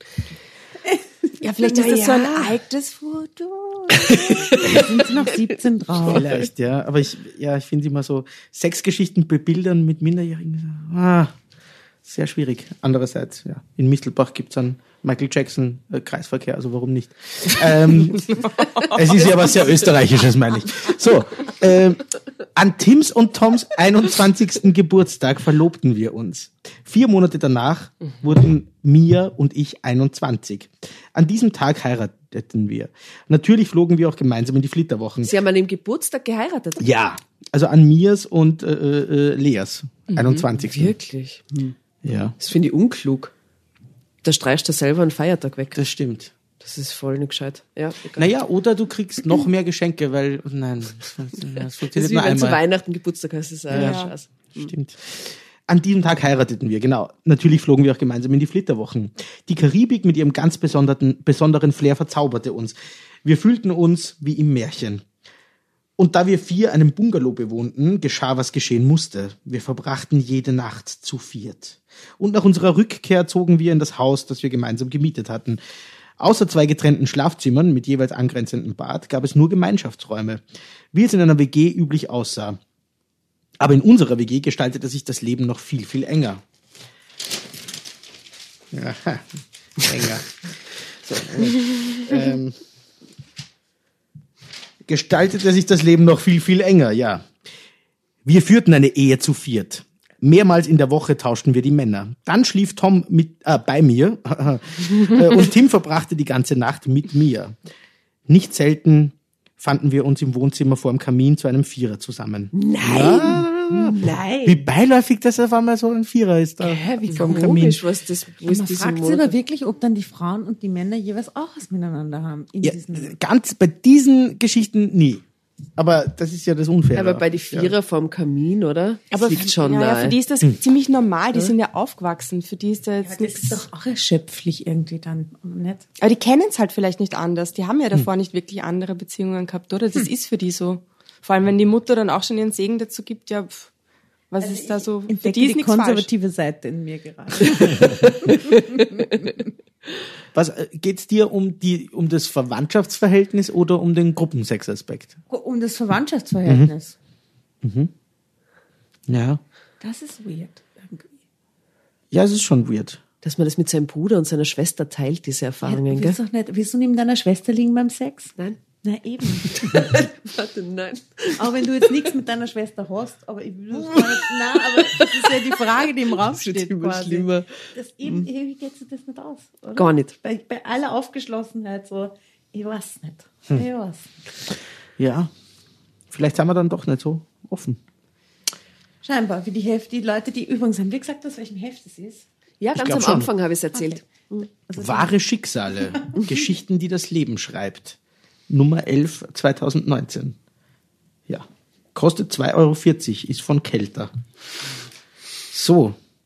Ja, vielleicht ist das ja so ein altes Foto. Da sind sie noch siebzehn drauf. Vielleicht, ja. Aber ich, ja, ich finde immer so Sexgeschichten bebildern mit Minderjährigen. Ah. Sehr schwierig. Andererseits, ja, in Mistelbach gibt's einen Michael Jackson äh, Kreisverkehr, also warum nicht? ähm, es ist ja was sehr Österreichisches, meine ich. So, äh, an Tims und Toms einundzwanzigsten Geburtstag verlobten wir uns. Vier Monate danach wurden Mia und ich einundzwanzig. An diesem Tag heirateten wir. Natürlich flogen wir auch gemeinsam in die Flitterwochen. Sie haben an dem Geburtstag geheiratet? Ja, also an Mias und äh, äh, Leas mhm, einundzwanzigsten Wirklich? Hm. Ja. Das finde ich unklug. Da streichst du selber einen Feiertag weg. Das stimmt. Das ist voll nicht gescheit. Ja, naja, oder du kriegst noch mehr Geschenke, weil, nein, das funktioniert das ist wie nur wenn einmal. Zu Weihnachten Geburtstag hast, ist ja, ja. Scheiße. Stimmt. An diesem Tag heirateten wir, genau. Natürlich flogen wir auch gemeinsam in die Flitterwochen. Die Karibik mit ihrem ganz besonderen, besonderen Flair verzauberte uns. Wir fühlten uns wie im Märchen. Und da wir vier einen Bungalow bewohnten, geschah, was geschehen musste. Wir verbrachten jede Nacht zu viert. Und nach unserer Rückkehr zogen wir in das Haus, das wir gemeinsam gemietet hatten. Außer zwei getrennten Schlafzimmern mit jeweils angrenzendem Bad gab es nur Gemeinschaftsräume, wie es in einer W G üblich aussah. Aber in unserer W G gestaltete sich das Leben noch viel, viel enger. Aha, enger. So, ähm, gestaltete sich das Leben noch viel, viel enger, ja. Wir führten eine Ehe zu viert. Mehrmals in der Woche tauschten wir die Männer. Dann schlief Tom mit, äh, bei mir und Tim verbrachte die ganze Nacht mit mir. Nicht selten fanden wir uns im Wohnzimmer vor dem Kamin zu einem Vierer zusammen. Nein, ja, nein. Wie beiläufig das auf einmal so ein Vierer ist da. Hä, wie vor dem komisch, was das, wo ist Man diese fragt sich Mode? aber wirklich, ob dann die Frauen und die Männer jeweils auch was miteinander haben. In Ja, diesen ganz bei diesen Geschichten nie. Aber das ist ja das Unfaire. Aber bei die Vierer ja. vorm Kamin, oder? Das Aber liegt schon ja, ja, nahe. für die ist das hm. ziemlich normal. Die sind ja aufgewachsen. Für die ist da jetzt das ist nichts. doch auch erschöpflich irgendwie dann, nicht? Aber die kennen es halt vielleicht nicht anders. Die haben ja davor hm. nicht wirklich andere Beziehungen gehabt, oder? Das hm. ist für die so. Vor allem, wenn die Mutter dann auch schon ihren Segen dazu gibt, ja, pff, was also ist da so? Ich Für die ist die nichts konservative falsch. Seite in mir gerade. Was äh, geht's dir um die um das Verwandtschaftsverhältnis oder um den Gruppensexaspekt? Um das Verwandtschaftsverhältnis. Mhm. Ja. Das ist weird. Ja, es ist schon weird. Dass man das mit seinem Bruder und seiner Schwester teilt, diese Erfahrungen, Ja, gell? willst du doch nicht, willst du neben deiner Schwester liegen beim Sex? Nein. Na eben. Warte, nein. Auch wenn du jetzt nichts mit deiner Schwester hast, aber ich will das gar nicht, nein, aber das ist ja die Frage, die im Raum Das wird steht immer quasi. schlimmer. Das eben, wie geht sich das nicht aus, oder? Gar nicht. Bei, bei aller Aufgeschlossenheit so, ich weiß nicht. Ich weiß nicht. Ja. Vielleicht sind wir dann doch nicht so offen. Scheinbar, wie die Hälfte, die Leute, die übrigens haben wir gesagt, aus welchem Heft es ist. Ja, ganz glaub am schon. Anfang habe ich es erzählt. Okay. Also Wahre Schicksale. Geschichten, die das Leben schreibt. Nummer elf, zweitausendneunzehn. Ja. Kostet zwei Euro vierzig, ist von Kelter. So.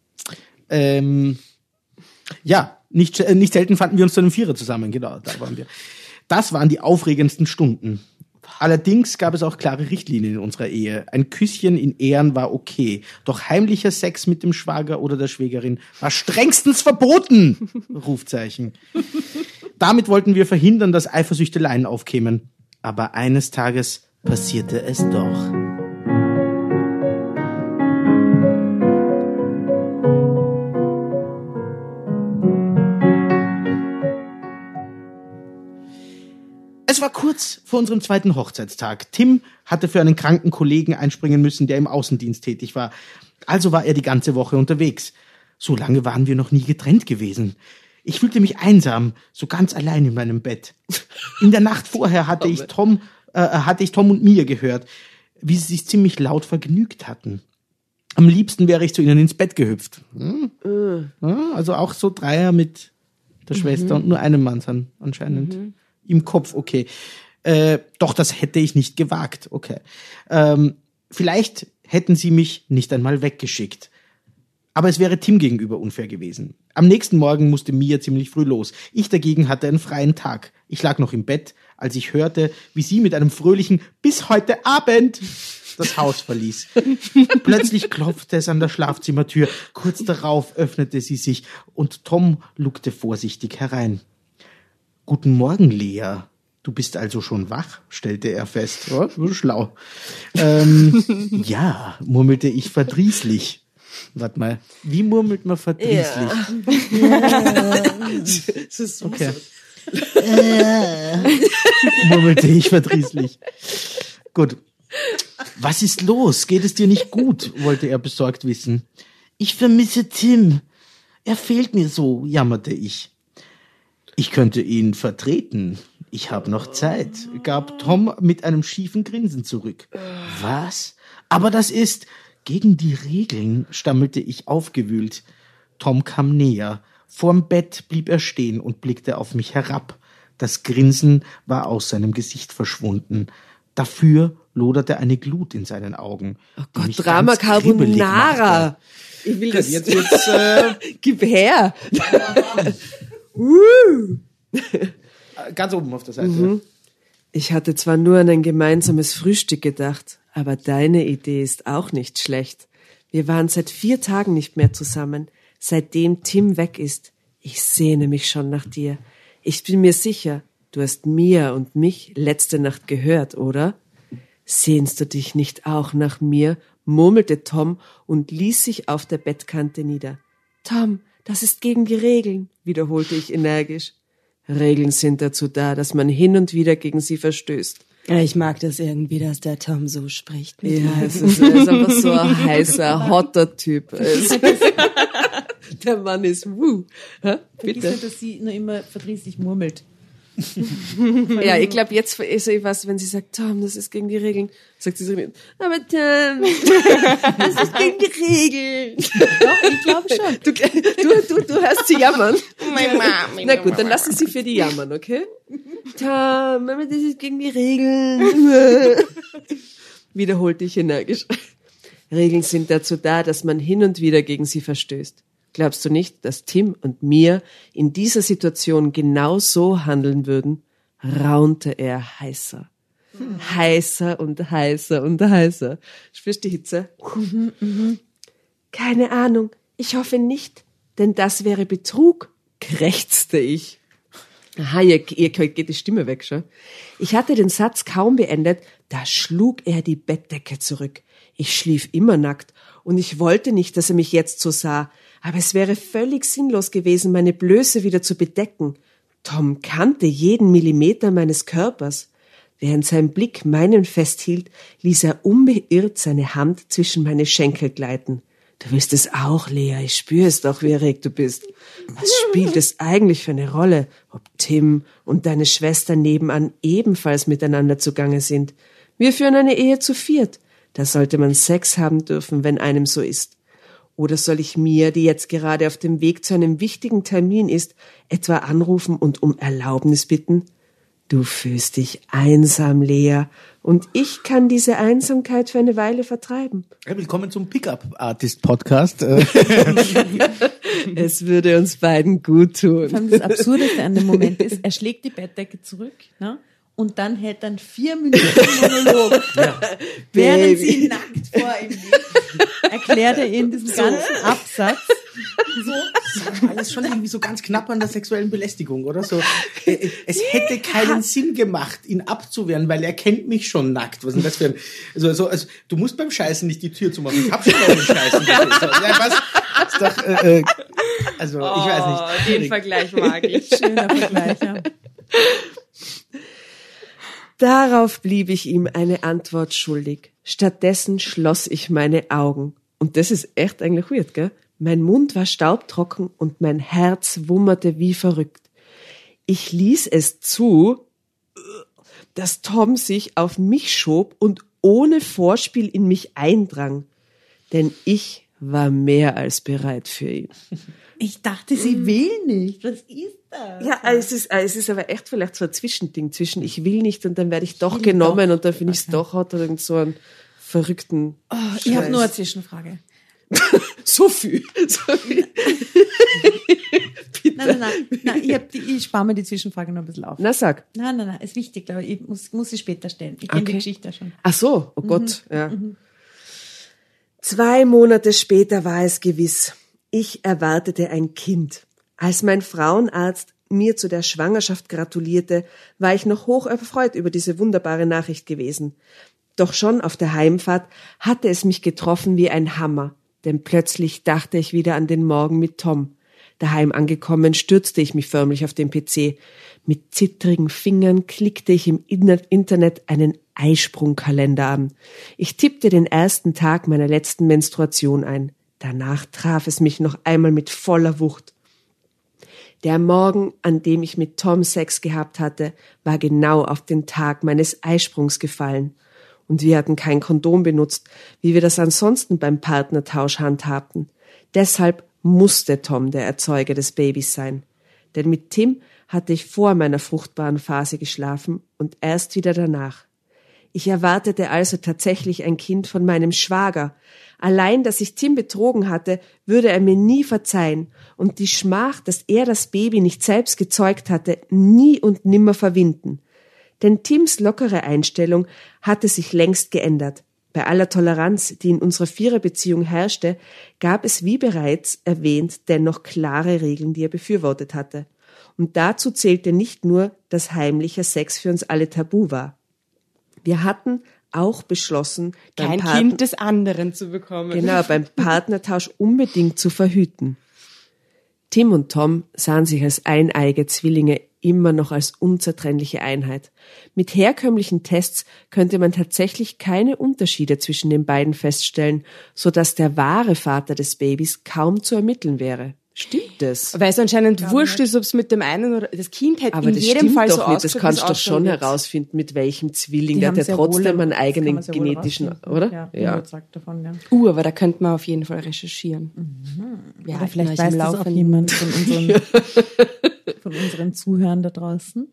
Ähm, ja, nicht, äh, nicht selten fanden wir uns zu einem Vierer zusammen, genau, da waren wir. Das waren die aufregendsten Stunden. Allerdings gab es auch klare Richtlinien in unserer Ehe. Ein Küsschen in Ehren war okay, doch heimlicher Sex mit dem Schwager oder der Schwägerin war strengstens verboten! Rufzeichen. Damit wollten wir verhindern, dass Eifersüchteleien aufkämen. Aber eines Tages passierte es doch. Es war kurz vor unserem zweiten Hochzeitstag. Tim hatte für einen kranken Kollegen einspringen müssen, der im Außendienst tätig war. Also war er die ganze Woche unterwegs. So lange waren wir noch nie getrennt gewesen. Ich fühlte mich einsam, so ganz allein in meinem Bett. In der Nacht vorher hatte ich Tom, äh, hatte ich Tom und Mia gehört, wie sie sich ziemlich laut vergnügt hatten. Am liebsten wäre ich zu ihnen ins Bett gehüpft. Hm? Mhm. Ja, also auch so Dreier mit der Schwester mhm. und nur einem Mann dann anscheinend. Mhm. Im Kopf, okay. Äh, doch das hätte ich nicht gewagt, okay. Ähm, vielleicht hätten sie mich nicht einmal weggeschickt. Aber es wäre Tim gegenüber unfair gewesen. Am nächsten Morgen musste Mia ziemlich früh los. Ich dagegen hatte einen freien Tag. Ich lag noch im Bett, als ich hörte, wie sie mit einem fröhlichen "Bis heute Abend" das Haus verließ. Plötzlich klopfte es an der Schlafzimmertür. Kurz darauf öffnete sie sich und Tom lugte vorsichtig herein. »Guten Morgen, Lea. Du bist also schon wach«, stellte er fest. Oh, schlau. Ähm, ja, murmelte ich verdrießlich. Warte mal, wie murmelt man verdrießlich? Ja. Das ist so. Okay. Murmelte ich verdrießlich. Gut. Was ist los? Geht es dir nicht gut? Wollte er besorgt wissen. Ich vermisse Tim. Er fehlt mir so, jammerte ich. Ich könnte ihn vertreten. Ich habe noch Zeit, gab Tom mit einem schiefen Grinsen zurück. Was? Aber das ist gegen die Regeln, stammelte ich aufgewühlt. Tom kam näher. Vorm Bett blieb er stehen und blickte auf mich herab. Das Grinsen war aus seinem Gesicht verschwunden. Dafür loderte eine Glut in seinen Augen. Oh Gott, Drama Carbonara. Ich will das jetzt, jetzt äh, gib her. Uh. Ganz oben auf der Seite. Mhm. Ich hatte zwar nur an ein gemeinsames Frühstück gedacht, aber deine Idee ist auch nicht schlecht. Wir waren seit vier Tagen nicht mehr zusammen, seitdem Tim weg ist. Ich sehne mich schon nach dir. Ich bin mir sicher, du hast Mia und mich letzte Nacht gehört, oder? Sehnst du dich nicht auch nach mir? Murmelte Tom und ließ sich auf der Bettkante nieder. Tom, das ist gegen die Regeln, wiederholte ich energisch. Regeln sind dazu da, dass man hin und wieder gegen sie verstößt. Ich mag das irgendwie, dass der Tom so spricht. Mit ja, es ist, er ist einfach so ein heißer, hotter Typ. Der Mann ist wuh. Ha? Bitte. Vergiss, dass sie nur immer verdrießlich murmelt. Ja, ich glaube, jetzt ist ich was, wenn sie sagt, Tom, das ist gegen die Regeln, sagt sie so, aber Tom, das ist gegen die Regeln. Doch, ich glaube schon. Du, du, du, du hörst sie jammern. Na gut, dann lassen sie für die jammern, okay? Tom, das ist gegen die Regeln. Wiederholte ich energisch. Regeln sind dazu da, dass man hin und wieder gegen sie verstößt. Glaubst du nicht, dass Tim und Mia in dieser Situation genau so handeln würden? Raunte er heißer. Hm. Heißer und heißer und heißer. Spürst du die Hitze? Mhm, mhm. Keine Ahnung. Ich hoffe nicht, denn das wäre Betrug, krächzte ich. Aha, ihr, ihr geht die Stimme weg schon. Ich hatte den Satz kaum beendet, da schlug er die Bettdecke zurück. Ich schlief immer nackt und ich wollte nicht, dass er mich jetzt so sah. Aber es wäre völlig sinnlos gewesen, meine Blöße wieder zu bedecken. Tom kannte jeden Millimeter meines Körpers. Während sein Blick meinen festhielt, ließ er unbeirrt seine Hand zwischen meine Schenkel gleiten. Du willst es auch, Lea, ich spüre es doch, wie erregt du bist. Was spielt es eigentlich für eine Rolle, ob Tim und deine Schwester nebenan ebenfalls miteinander zugange sind? Wir führen eine Ehe zu viert. Da sollte man Sex haben dürfen, wenn einem so ist. Oder soll ich Mia, die jetzt gerade auf dem Weg zu einem wichtigen Termin ist, etwa anrufen und um Erlaubnis bitten? Du fühlst dich einsam, Lea, und ich kann diese Einsamkeit für eine Weile vertreiben. Ja, willkommen zum Pickup-Artist-Podcast. Es würde uns beiden gut tun. Vor allem das Absurdeste an dem Moment ist, er schlägt die Bettdecke zurück, ne? Und dann hält er einen vier Minuten Monolog, ja. während Baby. sie nackt vor ihm liegt, erklärt er ihnen diesen ganzen Absatz. So, alles schon irgendwie so ganz knapp an der sexuellen Belästigung, oder so. Es hätte keinen Sinn gemacht, ihn abzuwehren, weil er kennt mich schon nackt. Was ist denn das für ein, also, also, also du musst beim Scheißen nicht die Tür zumachen. Ich hab schon mal den Scheißen gesehen. So, ja, was? Ist doch, äh, äh, also, ich Oh, weiß nicht. den Vergleich mag ich. Schöner Vergleich, ja. Darauf blieb ich ihm eine Antwort schuldig. Stattdessen schloss ich meine Augen. Und das ist echt eigentlich weird, gell? Mein Mund war staubtrocken und mein Herz wummerte wie verrückt. Ich ließ es zu, dass Tom sich auf mich schob und ohne Vorspiel in mich eindrang. Denn ich war mehr als bereit für ihn. Ich dachte, sie will nicht. Was ist das? Ja, es ist, es ist aber echt vielleicht so ein Zwischending zwischen ich will nicht und dann werde ich doch genommen doch. und dann finde ich es doch, hat er irgend so einen verrückten Oh, ich habe nur eine Zwischenfrage. So viel. So viel. Nein, nein, nein, nein ich, hab die, ich spare mir die Zwischenfrage noch ein bisschen auf. Na, sag. Nein, nein, nein, ist wichtig, glaube ich. Ich muss, muss sie später stellen. Ich kenne Okay. die Geschichte schon. Ach so, oh Gott, ja. Zwei Monate später war es gewiss. Ich erwartete ein Kind. Als mein Frauenarzt mir zu der Schwangerschaft gratulierte, war ich noch hoch erfreut über diese wunderbare Nachricht gewesen. Doch schon auf der Heimfahrt hatte es mich getroffen wie ein Hammer, denn plötzlich dachte ich wieder an den Morgen mit Tom. Daheim angekommen, stürzte ich mich förmlich auf den P C. Mit zittrigen Fingern klickte ich im Internet einen Eisprungkalender an. Ich tippte den ersten Tag meiner letzten Menstruation ein. Danach traf es mich noch einmal mit voller Wucht. Der Morgen, an dem ich mit Tom Sex gehabt hatte, war genau auf den Tag meines Eisprungs gefallen. Und wir hatten kein Kondom benutzt, wie wir das ansonsten beim Partnertausch handhabten. Deshalb musste Tom der Erzeuger des Babys sein. Denn mit Tim hatte ich vor meiner fruchtbaren Phase geschlafen und erst wieder danach. Ich erwartete also tatsächlich ein Kind von meinem Schwager. Allein, dass ich Tim betrogen hatte, würde er mir nie verzeihen und die Schmach, dass er das Baby nicht selbst gezeugt hatte, nie und nimmer verwinden. Denn Tims lockere Einstellung hatte sich längst geändert. Bei aller Toleranz, die in unserer Viererbeziehung herrschte, gab es, wie bereits erwähnt, dennoch klare Regeln, die er befürwortet hatte. Und dazu zählte nicht nur, dass heimlicher Sex für uns alle tabu war. Wir hatten auch beschlossen, beim Kein Partner- Kind des anderen zu bekommen. Genau, beim Partnertausch unbedingt zu verhüten. Tim und Tom sahen sich als eineige Zwillinge immer noch als unzertrennliche Einheit. Mit herkömmlichen Tests könnte man tatsächlich keine Unterschiede zwischen den beiden feststellen, so dass der wahre Vater des Babys kaum zu ermitteln wäre. Stimmt das? Weil es anscheinend wurscht ist, ob es mit dem einen oder das Kind hätte Aber in das jedem stimmt Fall doch so nicht. Das ausgeschaut, kannst wie du es doch schon ausschauen wird. herausfinden, mit welchem Zwilling. Die Der haben hat ja sehr trotzdem wohl- einen das kann eigenen man sehr wohl genetischen, rausfinden. oder? Ja, Ja. überzeugt davon, ja. Uh, aber da könnte man auf jeden Fall recherchieren. Wir Oder halten vielleicht euch weiß im das auch Laufenden. jemand von unseren, von unseren Zuhörern da draußen.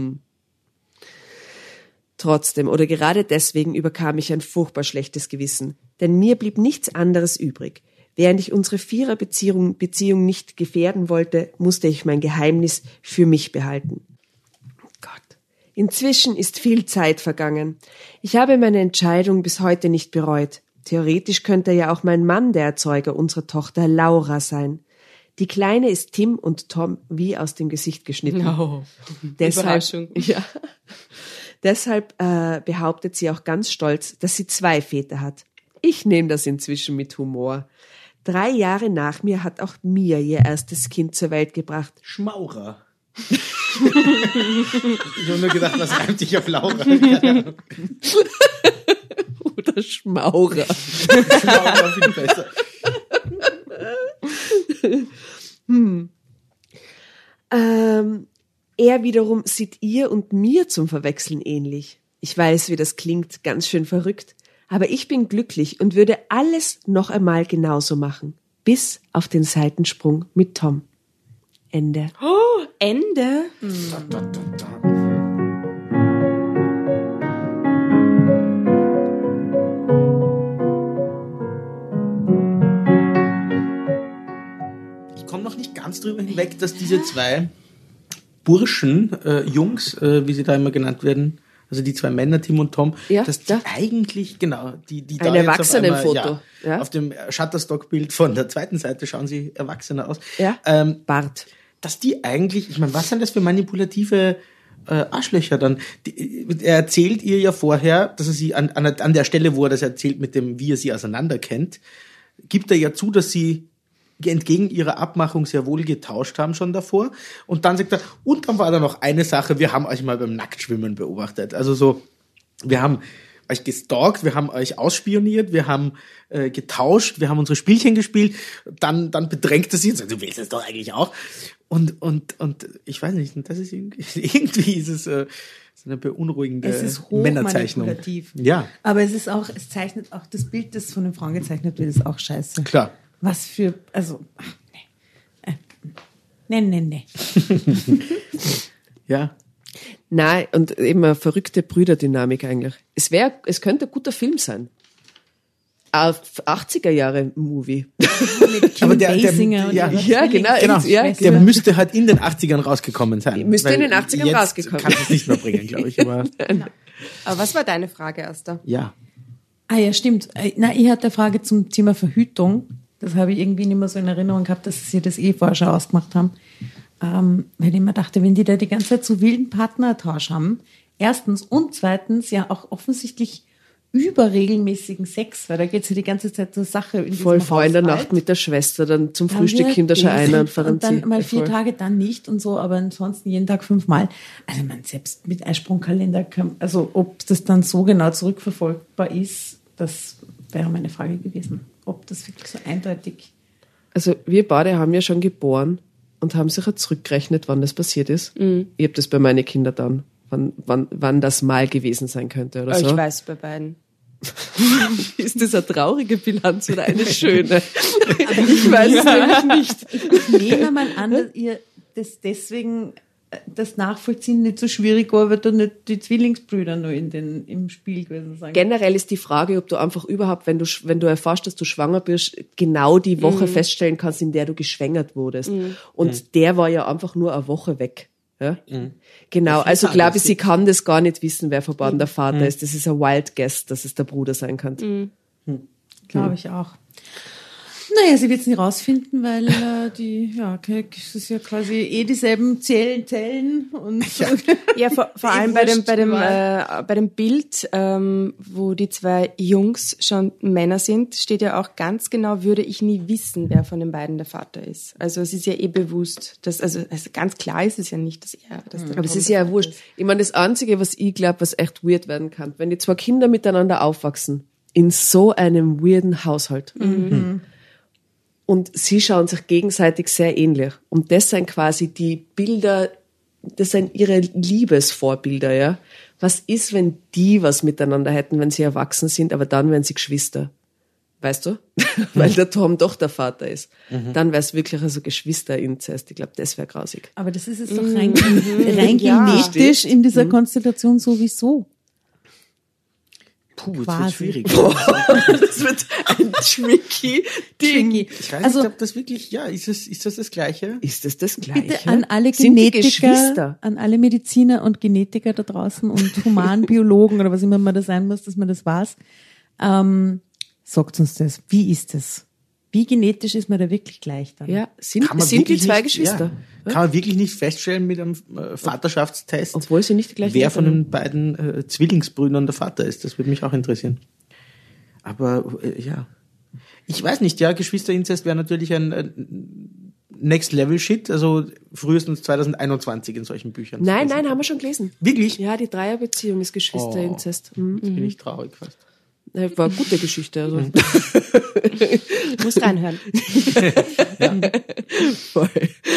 Trotzdem oder gerade deswegen überkam ich ein furchtbar schlechtes Gewissen, denn mir blieb nichts anderes übrig. Während ich unsere Viererbeziehung Beziehung nicht gefährden wollte, musste ich mein Geheimnis für mich behalten. Gott. Inzwischen ist viel Zeit vergangen. Ich habe meine Entscheidung bis heute nicht bereut. Theoretisch könnte ja auch mein Mann der Erzeuger unserer Tochter Laura sein. Die Kleine ist Tim und Tom wie aus dem Gesicht geschnitten. Oh. Deshalb, Überraschung. ja. Deshalb äh, behauptet sie auch ganz stolz, dass sie zwei Väter hat. Ich nehme das inzwischen mit Humor. Drei Jahre nach mir hat auch Mia ihr erstes Kind zur Welt gebracht. Schmaurer. Ich habe nur gedacht, was reimt sich auf Laura? Keine Ahnung. Oder Schmaurer. Schmaurer war viel besser. Ähm, er wiederum sieht ihr und mir zum Verwechseln ähnlich. Ich weiß, wie das klingt, ganz schön verrückt. Aber ich bin glücklich und würde alles noch einmal genauso machen. Bis auf den Seitensprung mit Tom. Ende. Oh, Ende? jetzt drüber hinweg, dass diese zwei Burschen, äh, Jungs, äh, wie sie da immer genannt werden, also die zwei Männer, Tim und Tom, Ja, dass die da. eigentlich, genau, die, die Ein da jetzt auf Erwachsenenfoto, einmal, ja, ja. auf dem Shutterstock-Bild von der zweiten Seite schauen sie erwachsener aus. Ja. Ähm, Bart. dass die eigentlich, ich meine, was sind das für manipulative äh, Arschlöcher dann? Die, er erzählt ihr ja vorher, dass er sie an, an, an der Stelle, wo er das erzählt, mit dem, wie er sie auseinander kennt, gibt er ja zu, dass sie entgegen ihrer Abmachung sehr wohl getauscht haben schon davor. Und dann sagt er, und dann war da noch eine Sache, wir haben euch mal beim Nacktschwimmen beobachtet. Also so, wir haben euch gestalkt, wir haben euch ausspioniert, wir haben äh, getauscht, wir haben unsere Spielchen gespielt, dann dann bedrängt er sie und sagt, du willst es doch eigentlich auch. Und und und ich weiß nicht, das ist irgendwie, irgendwie ist es äh, so eine beunruhigende Es ist hoch Männerzeichnung. manipulativ. Ja, Aber es ist auch, es zeichnet auch das Bild, das von den Frauen gezeichnet wird, ist auch scheiße. klar. Was für, also, ach, nee. Äh, nee, nee, nee. Ja. Nein, und eben eine verrückte Brüderdynamik eigentlich. Es wäre, es könnte ein guter Film sein. Ein achtziger Jahre Movie. Mit Kim Aber der- der- Basinger und ja. ihrer Ja, genau, Genau, ja, der müsste halt in den achtzigern rausgekommen sein. Müsste in Weil den achtzigern jetzt rausgekommen. Kannst du es nicht mehr bringen, glaube ich. Aber Aber was war deine Frage, Asta? ja. Ah ja, stimmt. Äh, Na, ich hatte eine Frage zum Thema Verhütung. Das habe ich irgendwie nicht mehr so in Erinnerung gehabt, dass sie das eh vorher schon ausgemacht haben. Ähm, weil ich mir dachte, wenn die da die ganze Zeit so wilden Partnertausch haben, erstens und zweitens ja auch offensichtlich überregelmäßigen Sex, weil da geht es ja die ganze Zeit zur Sache. In Voll diesem vor in der Haushalt. Nacht mit der Schwester, dann zum Dann Frühstück wird kommt er schon das einer und und verrennt dann sie. mal Ja, vier voll. Tage, dann nicht und so, aber ansonsten jeden Tag fünfmal. Also man selbst mit Eisprungkalender, kann, also ob das dann so genau zurückverfolgbar ist, das wäre meine Frage gewesen. Ob das wirklich so eindeutig... Also wir beide haben ja schon geboren und haben sicher zurückgerechnet, wann das passiert ist. Mhm. Ich habe das bei meinen Kindern dann, wann, wann, wann das mal gewesen sein könnte oder so. Ich weiß bei beiden. Ist das eine traurige Bilanz oder eine schöne? Ich weiß es nämlich nicht. Ich nehme mal an, dass ihr das deswegen äh, das Nachvollziehen nicht so schwierig war, weil da nicht die Zwillingsbrüder nur in den, im Spiel gewesen sind. Generell ist die Frage, ob du einfach überhaupt, wenn du, wenn du erfährst, dass du schwanger bist, genau die Woche feststellen kannst, in der du geschwängert wurdest. Und der war ja einfach nur eine Woche weg. Ja? Genau, also glaube ich, sie kann das gar nicht wissen, wer von beiden der Vater ist. Das ist ein Wild Guess, dass es der Bruder sein kann. Glaube ich auch. Naja, sie wird es nicht rausfinden, weil äh, die, ja, okay, es ist ja quasi eh dieselben Zellen, Zellen und Ja, vor, vor Eh allem bei dem, wurscht, bei dem, überall. äh, bei dem Bild, ähm, wo die zwei Jungs schon Männer sind, steht ja auch ganz genau, würde ich nie wissen, wer von den beiden der Vater ist. Also es ist ja eh bewusst, dass, also, also ganz klar ist es ja nicht, dass er, dass der Aber es Tom ist der ja Vater wurscht. Ich meine, das Einzige, was ich glaube, was echt weird werden kann, wenn die zwei Kinder miteinander aufwachsen, in so einem weirden Haushalt. Und sie schauen sich gegenseitig sehr ähnlich. Und das sind quasi die Bilder, das sind ihre Liebesvorbilder, ja. Was ist, wenn die was miteinander hätten, wenn sie erwachsen sind, aber dann wären sie Geschwister? Weißt du? Weil der Tom doch der Vater ist. Dann wäre es wirklich also Geschwisterinzest. Ich glaube, das wäre grausig. aber das ist es doch rein, rein Ja. genetisch in dieser Konstellation sowieso. Puh, das Quasi. wird schwierig. Das wird ein tricky Ding. Tricky. Ich weiß Also- nicht, ob das wirklich, ja, ist es, ist das das Gleiche? Ist das das Gleiche? Bitte an alle Sind die Genetiker, Geschwister? an alle Mediziner und Genetiker da draußen und Humanbiologen oder was immer man da sein muss, dass man das weiß. Ähm, sagt uns das. Wie ist das? Wie genetisch ist man da wirklich gleich dann? Ja, sind, Kann man sind die wirklich zwei nicht, Geschwister? Ja, kann man wirklich nicht feststellen mit einem äh, Vaterschaftstest, Obwohl sie nicht die gleichen wer von Eltern den beiden äh, Zwillingsbrüdern der Vater ist. Das würde mich auch interessieren. Aber äh, ja, ich weiß nicht, ja, Geschwisterinzest wäre natürlich ein äh, Next-Level-Shit, also frühestens zwanzig einundzwanzig in solchen Büchern. Nein, nein, haben wir schon gelesen. Wirklich? Ja, die Dreierbeziehung ist Geschwisterinzest. Mhm. Jetzt bin ich traurig fast. Ja, war eine gute Geschichte. Also. muss reinhören. Voll.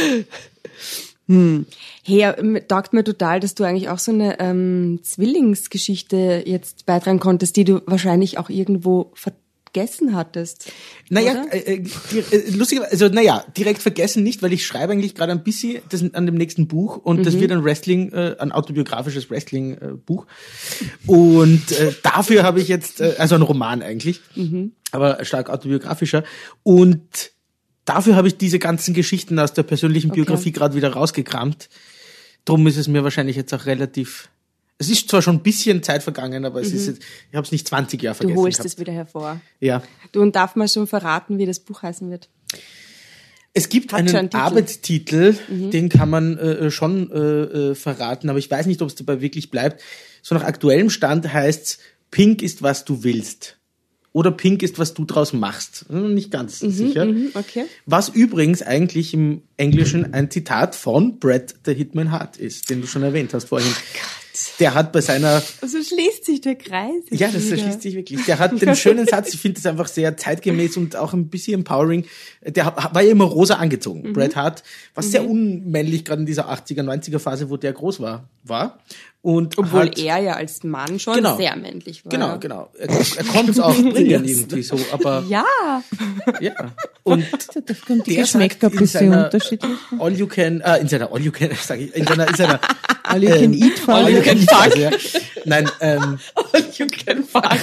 Hey, ähm, taugt mir total, dass du eigentlich auch so eine ähm, Zwillingsgeschichte jetzt beitragen konntest, die du wahrscheinlich auch irgendwo vergessen hattest. Naja, oder? äh, äh, die- äh, lustigerweise, also naja, direkt vergessen nicht, weil ich schreibe eigentlich gerade ein bisschen das, an dem nächsten Buch und das wird ein Wrestling, äh, ein autobiografisches Wrestling-Buch. Und äh, dafür habe ich jetzt, äh, also ein Roman eigentlich, aber stark autobiografischer. Und dafür habe ich diese ganzen Geschichten aus der persönlichen Okay. Biografie gerade wieder rausgekramt. Drum ist es mir wahrscheinlich jetzt auch relativ... Es ist zwar schon ein bisschen Zeit vergangen, aber es ist jetzt, ich habe es nicht zwanzig Jahre Du vergessen holst gehabt. es wieder hervor. Ja. Du, und darf man schon verraten, wie das Buch heißen wird? Es gibt Hat schon einen einen Titel. Arbeitstitel, den kann man äh, schon äh, äh, verraten, aber ich weiß nicht, ob es dabei wirklich bleibt. So nach aktuellem Stand heißt's Pink ist, was du willst. Oder Pink ist, was du draus machst. Hm, Nicht ganz sicher. Mhm, okay. Was übrigens eigentlich im Englischen ein Zitat von Bret the Hitman Hart ist, den du schon erwähnt hast vorhin. Der hat bei seiner Also schließt sich der Kreis. jetzt ja, das wieder. erschließt sich wirklich. Der hat den schönen Satz, ich finde das einfach sehr zeitgemäß und auch ein bisschen empowering. Der ha- war ja immer rosa angezogen, Mhm. Bret Hart, was sehr unmännlich gerade in dieser achtziger, neunziger Phase, wo der groß war, war. Und Obwohl hat, er ja als Mann schon Genau. sehr männlich war. Genau, genau. Er, er konnte es auch bringen irgendwie so, aber Ja. ja. Und Aufgrund die der Geschmäcker sagt ein in bisschen seiner unterschiedlich. All You Can, äh, in seiner All You Can, sag ich, in seiner, in seiner All you can eat Phase. All You Can Eat Phase, ja. Nein, ähm, You can fuck.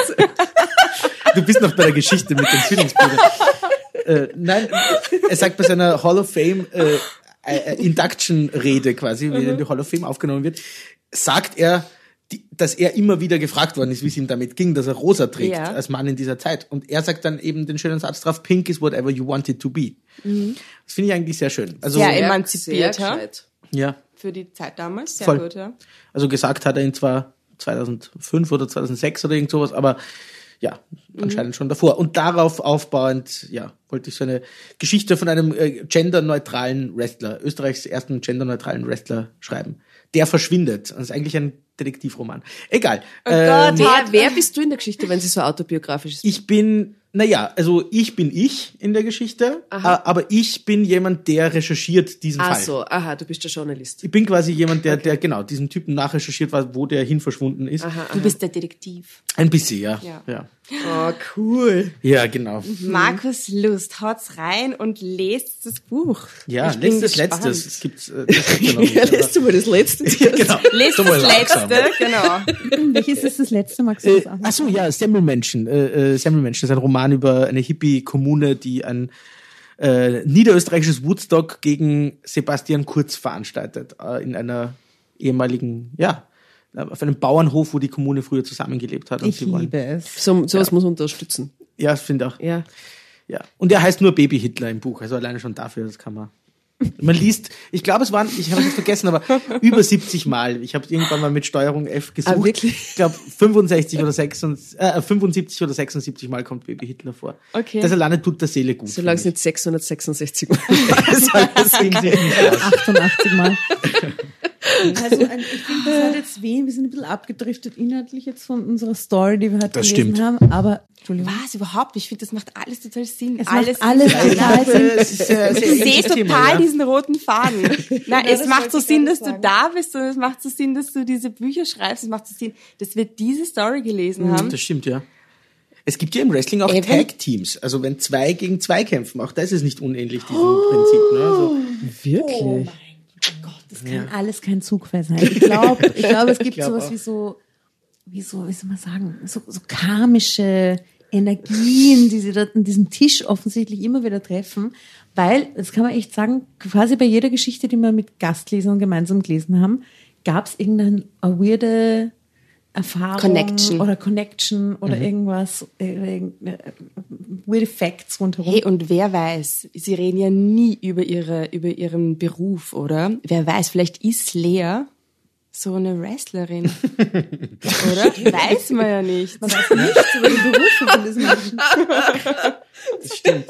du bist noch bei der Geschichte mit den Zwillingsbrüdern. äh, nein, er sagt bei seiner Hall of Fame äh, äh, Induction-Rede quasi, wie er in die Hall of Fame aufgenommen wird, sagt er, die, dass er immer wieder gefragt worden ist, wie es ihm damit ging, dass er rosa trägt Ja. als Mann in dieser Zeit. Und er sagt dann eben den schönen Satz drauf, Pink is whatever you want it to be. Das finde ich eigentlich sehr schön. Also, Sehr Sehr emanzipierter gescheit. ja, für die Zeit damals. Sehr Voll. gut, ja. also gesagt hat er ihn zwar zweitausendfünf oder zweitausendsechs oder irgend sowas, aber ja, anscheinend schon davor. Und darauf aufbauend, ja, wollte ich so eine Geschichte von einem äh, genderneutralen Wrestler, Österreichs ersten genderneutralen Wrestler schreiben. Der verschwindet. Das ist eigentlich ein Detektivroman. Egal. Ähm, Wer, wer bist du in der Geschichte, wenn sie so autobiografisch ist? ich bin, naja, also ich bin ich in der Geschichte, äh, aber ich bin jemand, der recherchiert diesen Ach Fall. so, aha, du bist der Journalist. Ich bin quasi jemand, der, der genau diesen Typen nachrecherchiert, wo der hin verschwunden ist. Du bist der Detektiv. Ein bisschen, ja. Ja. Ja, Oh, cool. ja genau. Markus Lust, haut's rein und lest das Buch. Ja, Ich bin letztes, gespannt. letztes. Es gibt, äh, das gibt's ja noch nicht, Ja, aber- lässt du mal das letzte. Ja, genau. Lest So das mal langsam. letzte, genau. Welches ist das letzte, magst du Äh, das auch? ach so, ja, Semmelmenschen. Äh, äh, Semmelmenschen ist ein Roman über eine Hippie-Kommune, die ein äh, niederösterreichisches Woodstock gegen Sebastian Kurz veranstaltet. Äh, in einer ehemaligen, ja, auf einem Bauernhof, wo die Kommune früher zusammengelebt hat. Und Ich sie wollen, liebe es. So, sowas muss man unterstützen. Ja, ich finde auch. Ja. Ja. Und er heißt nur Baby Hitler im Buch. Also alleine schon dafür, das kann man. Man liest, ich glaube, es waren, ich habe es jetzt vergessen, aber über siebzig Mal. Ich habe irgendwann mal mit Steuerung F gesucht. Ah, wirklich? Ich glaube, fünfundsechzig oder sechsundsiebzig, äh, fünfundsiebzig oder sechsundsiebzig Mal kommt Baby Hitler vor. Okay. Das alleine tut der Seele gut. Solange es finde nicht sechshundertsechsundsechzig Mal ist, alles ich. okay. Bin sich nicht aus. achtundachtzig Mal. Also ein, ich finde, das hat jetzt weh, wir sind ein bisschen abgedriftet inhaltlich jetzt von unserer Story, die wir heute Das gelesen stimmt. haben, aber Entschuldigung. Was? Überhaupt nicht. Ich finde, das macht alles total Sinn. Es alles macht alles Ja, ich total glaube, Sinn. es ist sehr, sehr Ich sehe ähnliches Thema, total ja. diesen roten Faden. Nein, es das macht wollte so ich Sinn, gerade dass du sagen. da bist und es macht so Sinn, dass du diese Bücher schreibst. Es macht so Sinn, dass wir diese Story gelesen haben. Das stimmt, ja. Es gibt ja im Wrestling auch Ey, wenn- Tag-Teams. Also wenn zwei gegen zwei kämpfen, auch das ist nicht unähnlich, diesem Prinzip. Ne? Also, Wirklich? Oh mein Gott, das kann alles kein Zugfall sein. Ich glaube, ich glaube, es gibt glaub sowas auch. wie so, wie so, wie soll man sagen, so, so karmische Energien, die sie dort an diesem Tisch offensichtlich immer wieder treffen, weil, das kann man echt sagen, quasi bei jeder Geschichte, die wir mit Gastlesern gemeinsam gelesen haben, gab es irgendeine weirde Erfahrung Connection. oder Connection oder irgendwas, äh, irgendeine, äh, weird Facts rundherum. Hey, und wer weiß, sie reden ja nie über ihre, über ihren Beruf, oder? Wer weiß, vielleicht ist Lea so eine Wrestlerin. Oder? Weiß man ja nicht. Man weiß nichts über die Berufe von diesen Menschen. das stimmt.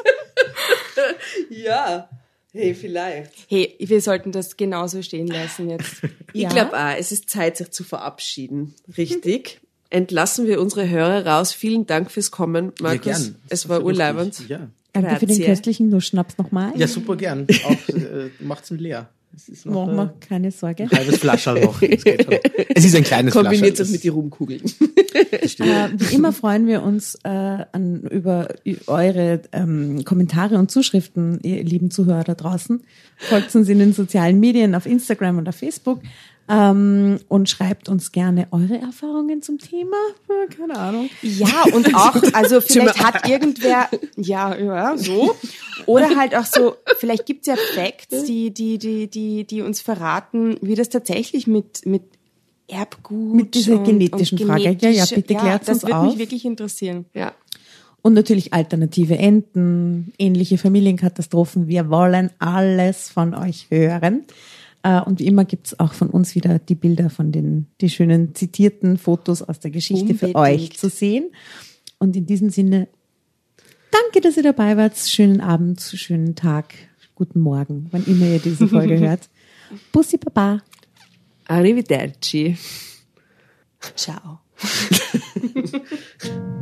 Ja. Hey, vielleicht. Hey, wir sollten das genauso stehen lassen jetzt. Ich Ja. glaube auch, es ist Zeit, sich zu verabschieden. Richtig. Entlassen wir unsere Hörer raus. Vielen Dank fürs Kommen, Markus. Ja, gern. Es war Sehr urleibend. lustig. Ja. Danke für den Grazie. köstlichen Nussschnaps nochmal. ja, super gern. Auch, äh, macht's mit leer. Es ist noch Machen äh, wir keine Sorge. ein halbes Flascherl noch. Das geht schon. Es ist ein kleines Kombiniert Flascherl. es mit den Rumkugeln. Äh, wie immer freuen wir uns äh, an, über ü- eure ähm, Kommentare und Zuschriften, ihr lieben Zuhörer da draußen. Folgt uns in den sozialen Medien auf Instagram und auf Facebook. Ähm, und schreibt uns gerne eure Erfahrungen zum Thema. Keine Ahnung. Ja, und auch, also vielleicht hat irgendwer, ja, ja, so. Oder halt auch so, vielleicht gibt's ja Facts, die, die, die, die, die uns verraten, wie das tatsächlich mit, mit Erbgut. Mit dieser und, genetischen und Frage. Ja, ja, bitte ja, klärt's uns das würde auf. mich wirklich interessieren. Ja. Und natürlich alternative Enden, ähnliche Familienkatastrophen. Wir wollen alles von euch hören. Und wie immer gibt's auch von uns wieder die Bilder von den die schönen zitierten Fotos aus der Geschichte Unbedingt. für euch zu sehen. Und in diesem Sinne, danke, dass ihr dabei wart. Schönen Abend, schönen Tag, guten Morgen, wann immer ihr diese Folge hört. Bussi Baba. Arrivederci. Ciao.